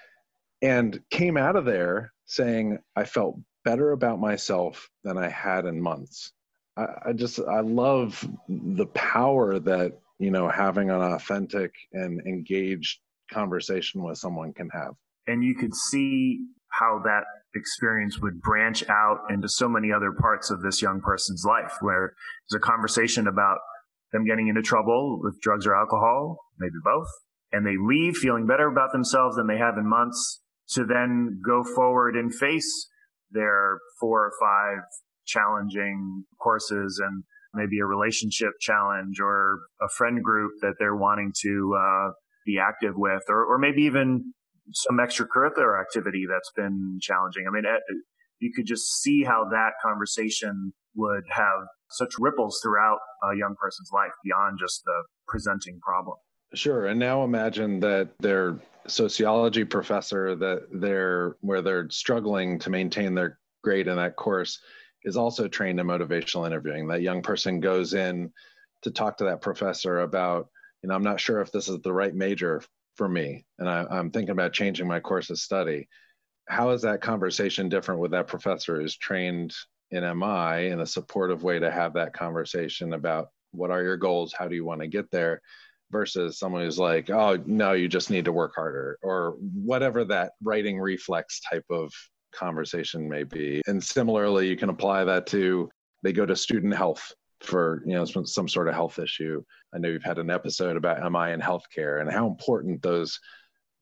And came out of there saying, I felt better about myself than I had in months. I, I just, I love the power that, you know, having an authentic and engaged conversation with someone can have. And you could see how that experience would branch out into so many other parts of this young person's life, where there's a conversation about them getting into trouble with drugs or alcohol, maybe both, and they leave feeling better about themselves than they have in months, to then go forward and face their four or five challenging courses and maybe a relationship challenge or a friend group that they're wanting to uh, be active with, or, or maybe even some extracurricular activity that's been challenging. I mean, you could just see how that conversation would have such ripples throughout a young person's life beyond just the presenting problem. Sure. And now imagine that their sociology professor that they're where they're struggling to maintain their grade in that course is also trained in motivational interviewing. That young person goes in to talk to that professor about, you know, I'm not sure if this is the right major for me, and I, I'm thinking about changing my course of study. How is that conversation different with that professor who's trained in M I in a supportive way to have that conversation about what are your goals? How do you want to get there? Versus someone who's like, oh, no, you just need to work harder, or whatever that writing reflex type of conversation may be. And similarly, you can apply that to, they go to student health for, you know, some, some sort of health issue. I know you've had an episode about M I in healthcare and how important those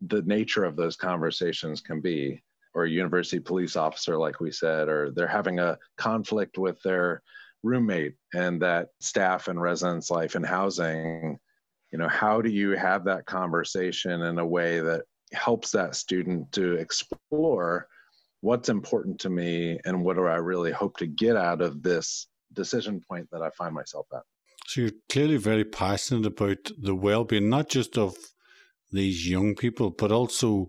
the nature of those conversations can be, or a university police officer, like we said, or they're having a conflict with their roommate, and that staff and residence life and housing, you know, how do you have that conversation in a way that helps that student to explore what's important to me and what do I really hope to get out of this decision point that I find myself at. So you're clearly very passionate about the well-being, not just of these young people, but also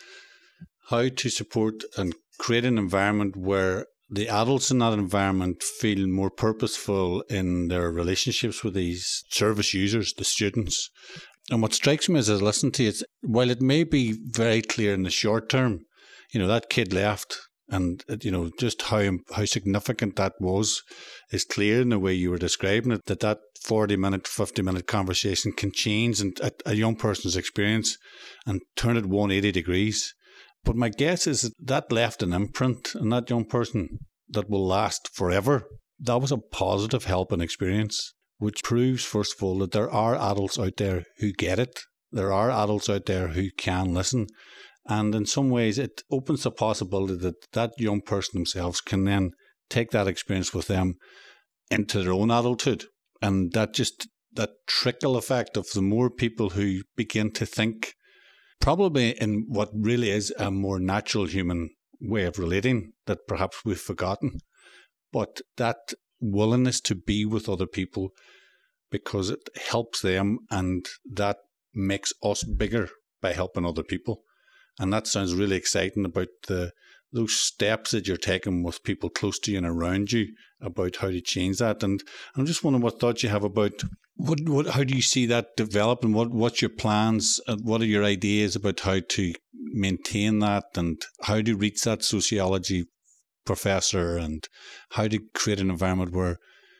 how to support and create an environment where the adults in that environment feel more purposeful in their relationships with these service users, the students. And what strikes me as I listen to it, while it may be very clear in the short term, you know, that kid left, and, you know, just how how significant that was is clear in the way you were describing it, that that forty minute, fifty minute conversation can change and a, a young person's experience and turn it one hundred eighty degrees. But my guess is that that left an imprint in that young person that will last forever. That was a positive helping experience, which proves, first of all, that there are adults out there who get it. There are adults out there who can listen. And in some ways, it opens the possibility that that young person themselves can then take that experience with them into their own adulthood. And that just, that trickle effect of the more people who begin to think, probably in what really is a more natural human way of relating that perhaps we've forgotten, but that willingness to be with other people because it helps them, and that makes us bigger by helping other people. And that sounds really exciting about the those steps that you're taking with people close to you and around you about how to change that. And I'm just wondering what thoughts you have about what, what how do you see that develop, and what, what's your plans, and what are your ideas about how to maintain that, and how to reach that sociology professor, and how to create an environment where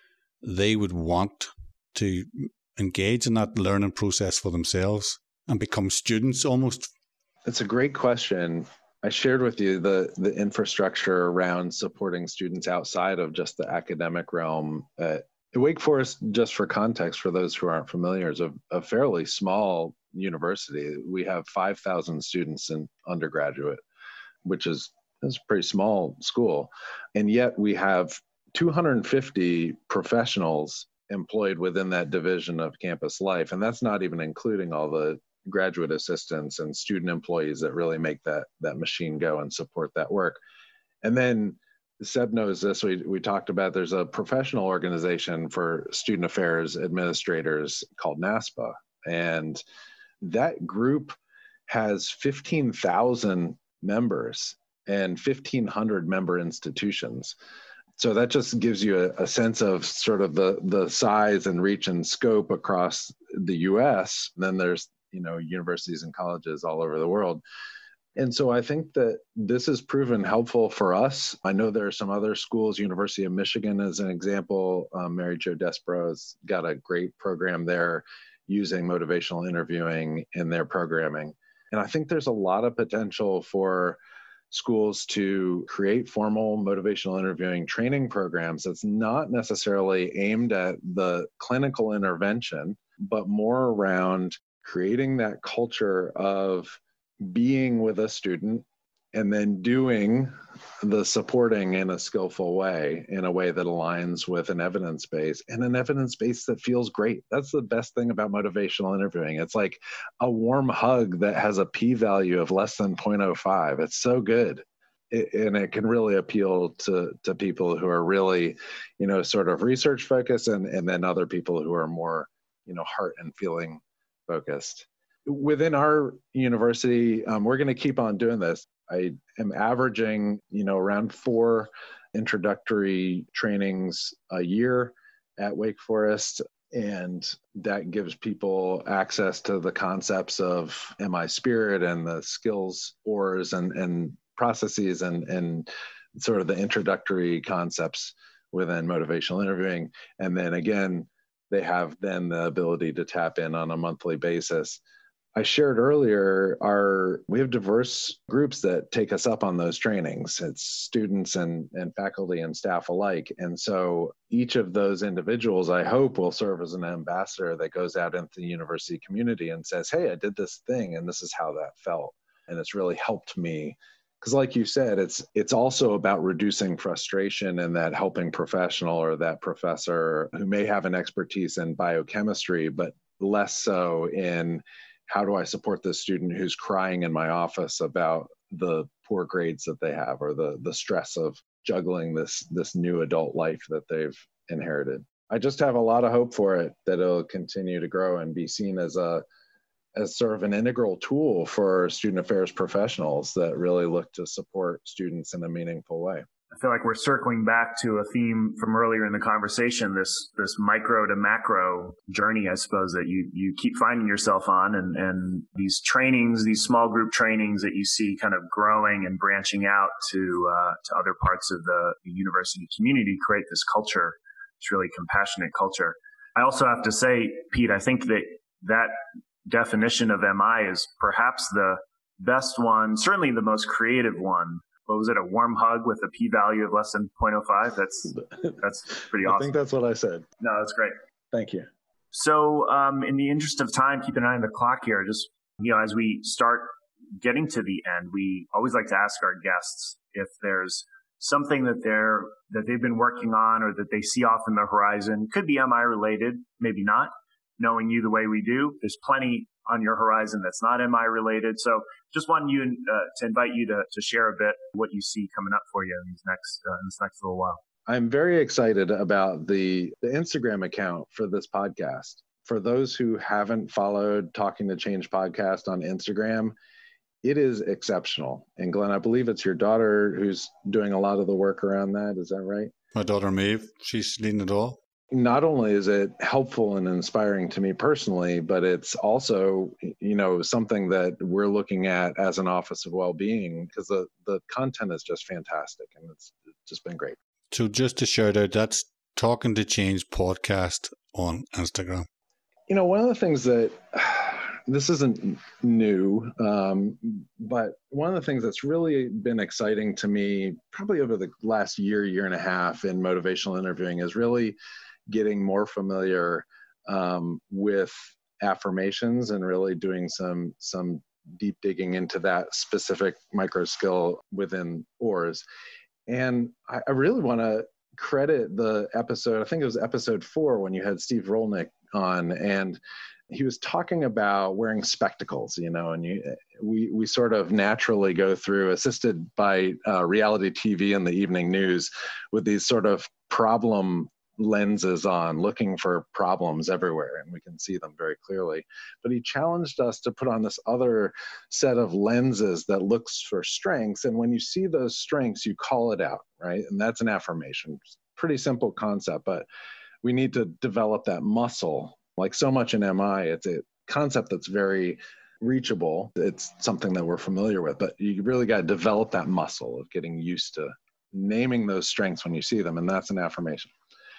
they would want to engage in that learning process for themselves and become students almost? It's a great question. I shared with you the, the infrastructure around supporting students outside of just the academic realm. At Wake Forest, just for context, for those who aren't familiar, is a, a fairly small university. We have five thousand students in undergraduate, which is, is a pretty small school. And yet we have two hundred fifty professionals employed within that division of campus life. And that's not even including all the graduate assistants and student employees that really make that that machine go and support that work. And then Seb knows this, we, we talked about, there's a professional organization for student affairs administrators called NASPA. And that group has fifteen thousand members and fifteen hundred member institutions. So that just gives you a, a sense of sort of the, the size and reach and scope across the U S. And then there's, you know, universities and colleges all over the world. And so I think that this has proven helpful for us. I know there are some other schools, University of Michigan as an example. Um, Mary Jo Desboro's got a great program there using motivational interviewing in their programming. And I think there's a lot of potential for schools to create formal motivational interviewing training programs that's not necessarily aimed at the clinical intervention, but more around creating that culture of being with a student and then doing the supporting in a skillful way, in a way that aligns with an evidence base, and an evidence base that feels great. That's the best thing about motivational interviewing. It's like a warm hug that has a p-value of less than zero point zero five. It's so good. It, and it can really appeal to, to people who are really, you know, sort of research focused, and, and then other people who are more, you know, heart and feeling focused. Within our university, um, we're going to keep on doing this. I am averaging, you know, around four introductory trainings a year at Wake Forest. And that gives people access to the concepts of M I Spirit and the skills ores and, and processes and, and sort of the introductory concepts within motivational interviewing. And then again, they have then the ability to tap in on a monthly basis. I shared earlier, our we have diverse groups that take us up on those trainings. It's students and, and faculty and staff alike. And so each of those individuals, I hope, will serve as an ambassador that goes out into the university community and says, hey, I did this thing and this is how that felt. And it's really helped me. Because like you said, it's it's also about reducing frustration and that helping professional or that professor who may have an expertise in biochemistry, but less so in how do I support this student who's crying in my office about the poor grades that they have or the the stress of juggling this this new adult life that they've inherited. I just have a lot of hope for it that it'll continue to grow and be seen as a as sort of an integral tool for student affairs professionals that really look to support students in a meaningful way. I feel like we're circling back to a theme from earlier in the conversation, this this micro to macro journey, I suppose, that you you keep finding yourself on, and, and these trainings, these small group trainings that you see kind of growing and branching out to uh, to other parts of the, the university community create this culture, this really compassionate culture. I also have to say, Pete, I think that that definition of M I is perhaps the best one, certainly the most creative one. What was it, a warm hug with a p-value of less than zero point zero five? That's that's pretty awesome. I think that's what I said. No, that's great. Thank you. So um, in the interest of time, keep an eye on the clock here. Just, you know, as we start getting to the end, we always like to ask our guests if there's something that they're that they've been working on or that they see off in the horizon. Could be M I related, maybe not. Knowing you the way we do, there's plenty on your horizon that's not M I related. So just wanted you uh, to invite you to, to share a bit what you see coming up for you in these next uh, in this next little while. I'm very excited about the, the Instagram account for this podcast. For those who haven't followed Talking to Change podcast on Instagram, it is exceptional. And Glenn, I believe it's your daughter who's doing a lot of the work around that. Is that right? My daughter Maeve, she's leading it all. Not only is it helpful and inspiring to me personally, but it's also, you know, something that we're looking at as an Office of Wellbeing, because the, the content is just fantastic and it's just been great. So just to shout out, that's Talking to Change podcast on Instagram. You know, one of the things that, this isn't new, um, but one of the things that's really been exciting to me probably over the last year, year and a half in motivational interviewing is really getting more familiar um, with affirmations and really doing some some deep digging into that specific micro skill within O A R S. And I, I really want to credit the episode, I think it was episode four when you had Steve Rolnick on, and he was talking about wearing spectacles, you know, and you, we, we sort of naturally go through, assisted by uh, reality T V and the evening news, with these sort of problem lenses on, looking for problems everywhere, and we can see them very clearly. But he challenged us to put on this other set of lenses that looks for strengths, and when you see those strengths, you call it out, right? And that's an affirmation. Pretty simple concept, but we need to develop that muscle. Like so much in M I, it's a concept that's very reachable. It's something that we're familiar with, but you really got to develop that muscle of getting used to naming those strengths when you see them, and that's an affirmation.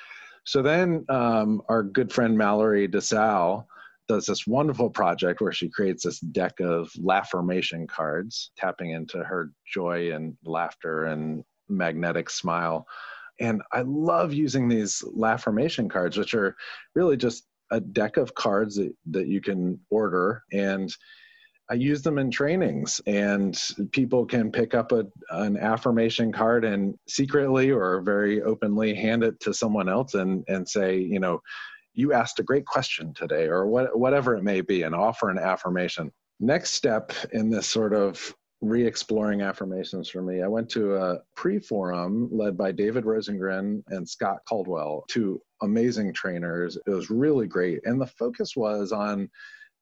So then um, our good friend Mallory DeSalle does this wonderful project where she creates this deck of Laffirmation cards, tapping into her joy and laughter and magnetic smile. And I love using these Laffirmation cards, which are really just a deck of cards that, that you can order. And I use them in trainings, and people can pick up a, an affirmation card and secretly or very openly hand it to someone else and, and say, you know, you asked a great question today, or what, whatever it may be, and offer an affirmation. Next step in this sort of re-exploring affirmations for me, I went to a pre-forum led by David Rosengren and Scott Caldwell, two amazing trainers. It was really great. And the focus was on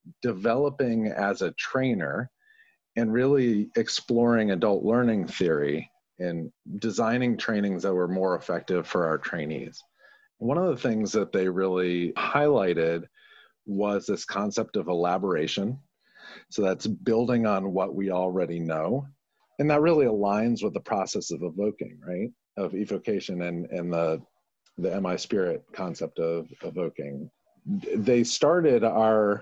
developing as a trainer and really exploring adult learning theory and designing trainings that were more effective for our trainees. One of the things that they really highlighted was this concept of elaboration. So that's building on what we already know. And that really aligns with the process of evoking, right? Of evocation and, and the, the M I spirit concept of evoking. They started our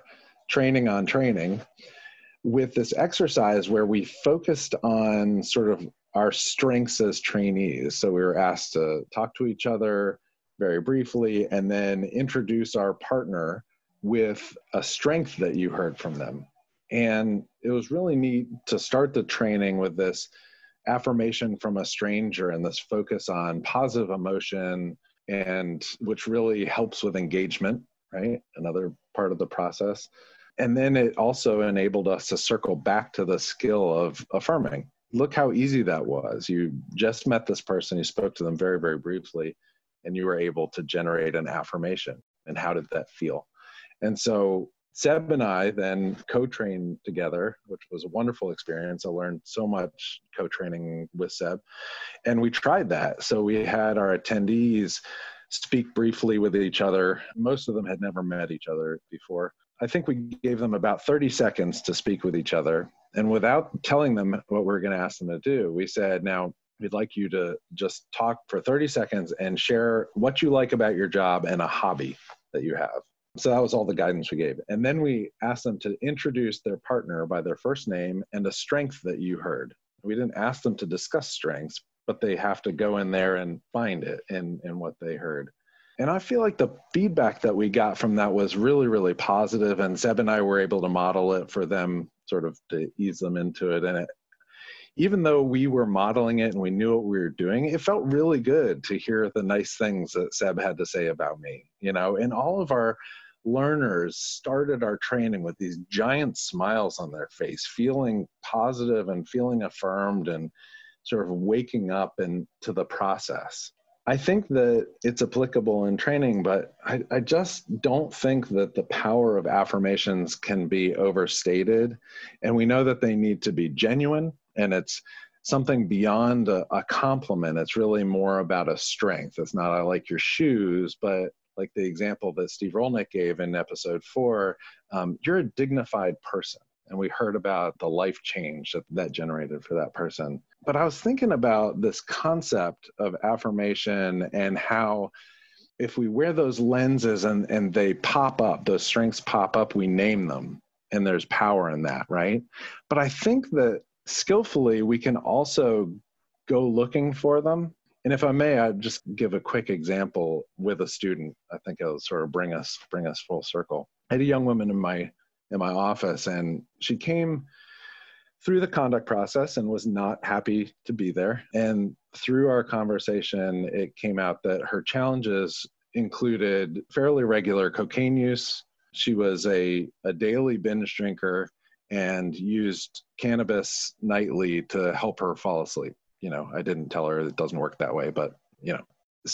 training on training with this exercise where we focused on sort of our strengths as trainees. So we were asked to talk to each other very briefly and then introduce our partner with a strength that you heard from them. And it was really neat to start the training with this affirmation from a stranger and this focus on positive emotion, and which really helps with engagement, right? Another part of the process. And then it also enabled us to circle back to the skill of affirming. Look how easy that was. You just met this person, you spoke to them very, very briefly, and you were able to generate an affirmation. And how did that feel? And so Seb and I then co-trained together, which was a wonderful experience. I learned so much co-training with Seb. And we tried that. So we had our attendees speak briefly with each other. Most of them had never met each other before. I think we gave them about thirty seconds to speak with each other. And without telling them what we we're going to ask them to do, we said, now, we'd like you to just talk for thirty seconds and share what you like about your job and a hobby that you have. So that was all the guidance we gave. And then we asked them to introduce their partner by their first name and a strength that you heard. We didn't ask them to discuss strengths, but they have to go in there and find it in, in what they heard. And I feel like the feedback that we got from that was really, really positive. And Seb and I were able to model it for them, sort of to ease them into it. And it, even though we were modeling it and we knew what we were doing, it felt really good to hear the nice things that Seb had to say about me, you know, and all of our learners started our training with these giant smiles on their face, feeling positive and feeling affirmed and sort of waking up into the process. I think that it's applicable in training, but I, I just don't think that the power of affirmations can be overstated. And we know that they need to be genuine, and it's something beyond a, a compliment. It's really more about a strength. It's not, I like your shoes, but like the example that Steve Rolnick gave in episode four, um, you're a dignified person. And we heard about the life change that that generated for that person. But I was thinking about this concept of affirmation and how if we wear those lenses and, and they pop up, those strengths pop up, we name them, and there's power in that, right? But I think that skillfully, we can also go looking for them. And if I may, I'd just give a quick example with a student. I think it'll sort of bring us bring us full circle. I had a young woman in my in my office, and she came through the conduct process and was not happy to be there. And through our conversation, it came out that her challenges included fairly regular cocaine use. She was a, a daily binge drinker and used cannabis nightly to help her fall asleep. You know, I didn't tell her it doesn't work that way, but, you know.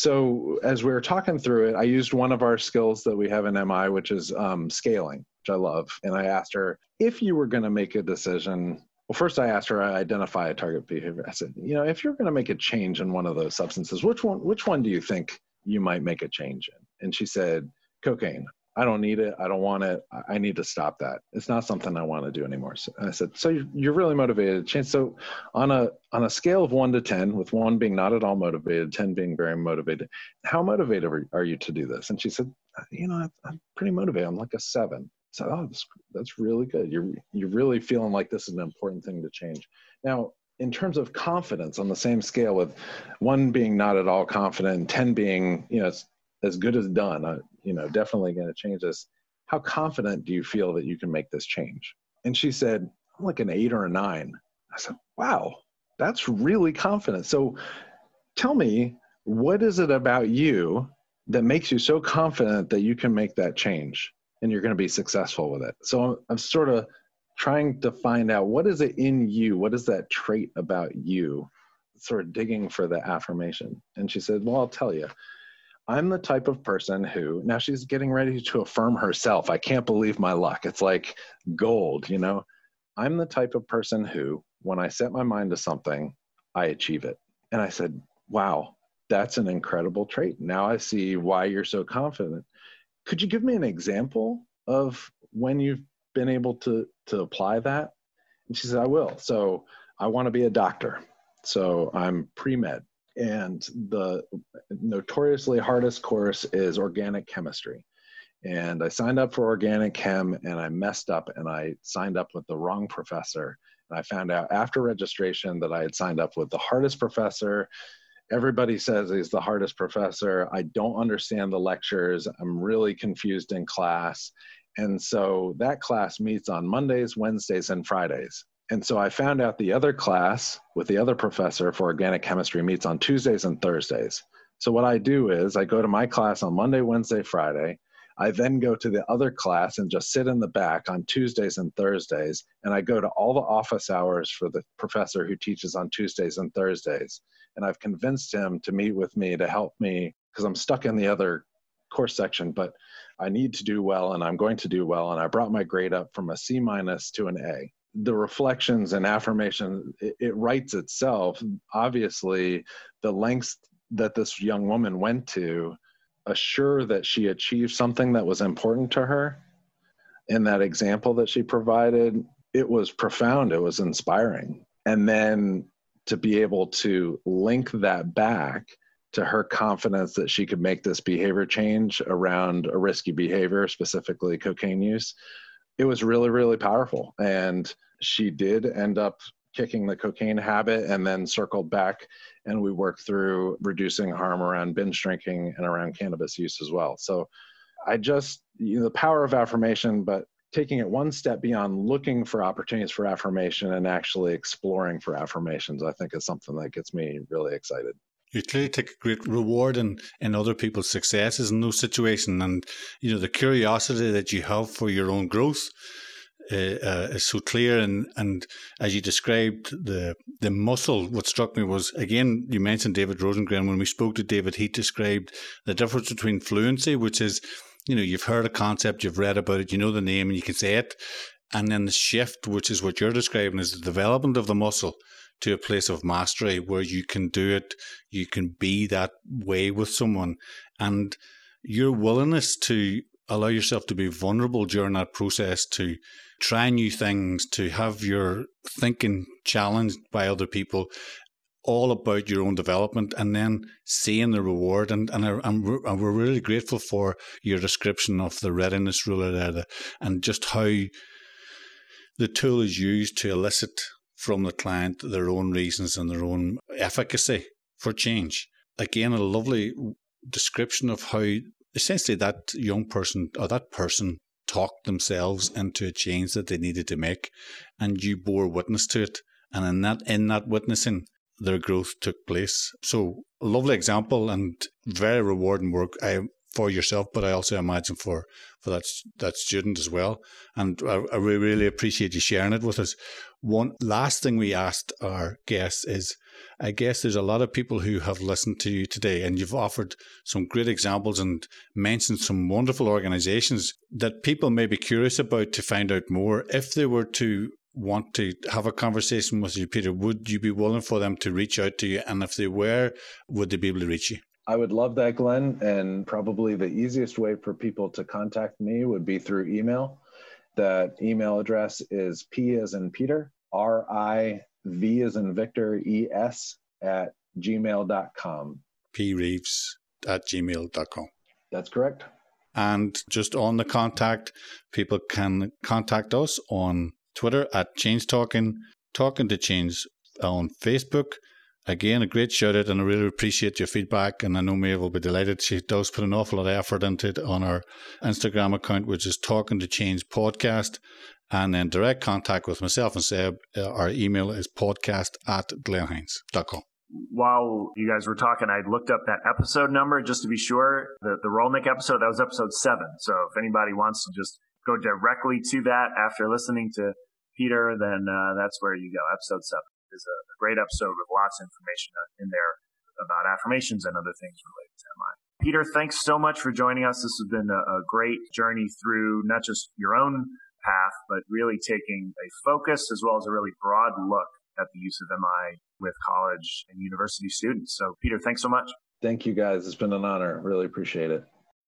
So as we were talking through it, I used one of our skills that we have in M I, which is um, scaling, which I love. And I asked her, if you were going to make a decision, well, first I asked her to identify a target behavior. I said, you know, if you're going to make a change in one of those substances, which one, which one do you think you might make a change in? And she said, cocaine. I don't need it. I don't want it. I need to stop that. It's not something I want to do anymore. So I said, so you're, you're really motivated to change. So on a, on a scale of one to ten, with one being not at all motivated, ten being very motivated, how motivated are you to do this? And she said, you know, I'm pretty motivated. I'm like a seven. So, oh, that's, that's really good. You're, you're really feeling like this is an important thing to change. Now, in terms of confidence, on the same scale, with one being not at all confident and ten being, you know, it's as good as done, uh, you know, definitely going to change this. How confident do you feel that you can make this change? And she said, I'm like an eight or a nine. I said, wow, that's really confident. So tell me, what is it about you that makes you so confident that you can make that change and you're going to be successful with it? So I'm sort of trying to find out, what is it in you? What is that trait about you? Sort of digging for the affirmation. And she said, well, I'll tell you. I'm the type of person who, now she's getting ready to affirm herself. I can't believe my luck. It's like gold, you know? I'm the type of person who, when I set my mind to something, I achieve it. And I said, wow, that's an incredible trait. Now I see why you're so confident. Could you give me an example of when you've been able to, to apply that? And she said, I will. So I want to be a doctor. So I'm pre-med. And the notoriously hardest course is organic chemistry. And I signed up for organic chem and I messed up and I signed up with the wrong professor. And I found out after registration that I had signed up with the hardest professor. Everybody says he's the hardest professor. I don't understand the lectures. I'm really confused in class. And so that class meets on Mondays, Wednesdays, and Fridays. And so I found out the other class with the other professor for organic chemistry meets on Tuesdays and Thursdays. So what I do is I go to my class on Monday, Wednesday, Friday. I then go to the other class and just sit in the back on Tuesdays and Thursdays. And I go to all the office hours for the professor who teaches on Tuesdays and Thursdays. And I've convinced him to meet with me to help me because I'm stuck in the other course section, but I need to do well and I'm going to do well. And I brought my grade up from a C minus to an A. The reflections and affirmation, it, it writes itself. Obviously, the lengths that this young woman went to assure that she achieved something that was important to her in that example that she provided, it was profound. It was inspiring. And then to be able to link that back to her confidence that she could make this behavior change around a risky behavior, specifically cocaine use, it was really, really powerful. And she did end up kicking the cocaine habit and then circled back, and we worked through reducing harm around binge drinking and around cannabis use as well. So I just, you know, the power of affirmation, but taking it one step beyond looking for opportunities for affirmation and actually exploring for affirmations, I think is something that gets me really excited. You clearly take a great reward in, in other people's successes in those situations. And, you know, the curiosity that you have for your own growth uh, uh, is so clear. And, and as you described the the muscle, what struck me was, again, you mentioned David Rosengren. When we spoke to David, he described the difference between fluency, which is, you know, you've heard a concept, you've read about it, you know the name and you can say it. And then the shift, which is what you're describing, is the development of the muscle to a place of mastery where you can do it, you can be that way with someone. And your willingness to allow yourself to be vulnerable during that process, to try new things, to have your thinking challenged by other people, all about your own development, and then seeing the reward. And and, I, and, we're, and we're really grateful for your description of the readiness ruler there, the, and just how the tool is used to elicit from the client their own reasons and their own efficacy for change. Again, a lovely description of how essentially that young person or that person talked themselves into a change that they needed to make, and you bore witness to it. And in that in that witnessing, their growth took place. So a lovely example and very rewarding work I, for yourself, but I also imagine for, for that that student as well. And I, I really appreciate you sharing it with us. One last thing we asked our guests is, I guess there's a lot of people who have listened to you today, and you've offered some great examples and mentioned some wonderful organizations that people may be curious about to find out more. If they were to want to have a conversation with you, Peter, would you be willing for them to reach out to you? And if they were, would they be able to reach you? I would love that, Glenn. And probably the easiest way for people to contact me would be through email. That email address is P as in Peter, R I V as in Victor, E S at gmail dot com. P Reeves at gmail dot com. That's correct. And just on the contact, people can contact us on Twitter at Change Talking, Talking to Change on Facebook. Again, a great shout out, and I really appreciate your feedback. And I know Maeve will be delighted. She does put an awful lot of effort into it on our Instagram account, which is Talking to Change Podcast. And then direct contact with myself and Seb, uh, our email is podcast at glenhines dot com. While you guys were talking, I looked up that episode number just to be sure. The, the Rolnick episode, that was episode seven. So if anybody wants to just go directly to that after listening to Peter, then uh, that's where you go. Episode seven is a, a great episode with lots of information in there about affirmations and other things related to M I. Peter, thanks so much for joining us. This has been a, a great journey through not just your own path, but really taking a focus as well as a really broad look at the use of M I with college and university students. So, Peter, thanks so much. Thank you, guys. It's been an honor. Really appreciate it.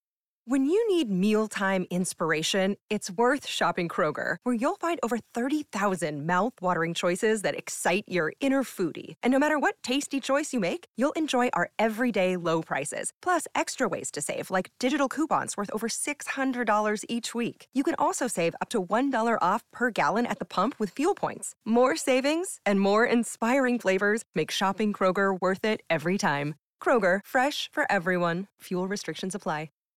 When you need mealtime inspiration, it's worth shopping Kroger, where you'll find over thirty thousand mouth-watering choices that excite your inner foodie. And no matter what tasty choice you make, you'll enjoy our everyday low prices, plus extra ways to save, like digital coupons worth over six hundred dollars each week. You can also save up to one dollar off per gallon at the pump with fuel points. More savings and more inspiring flavors make shopping Kroger worth it every time. Kroger, fresh for everyone. Fuel restrictions apply.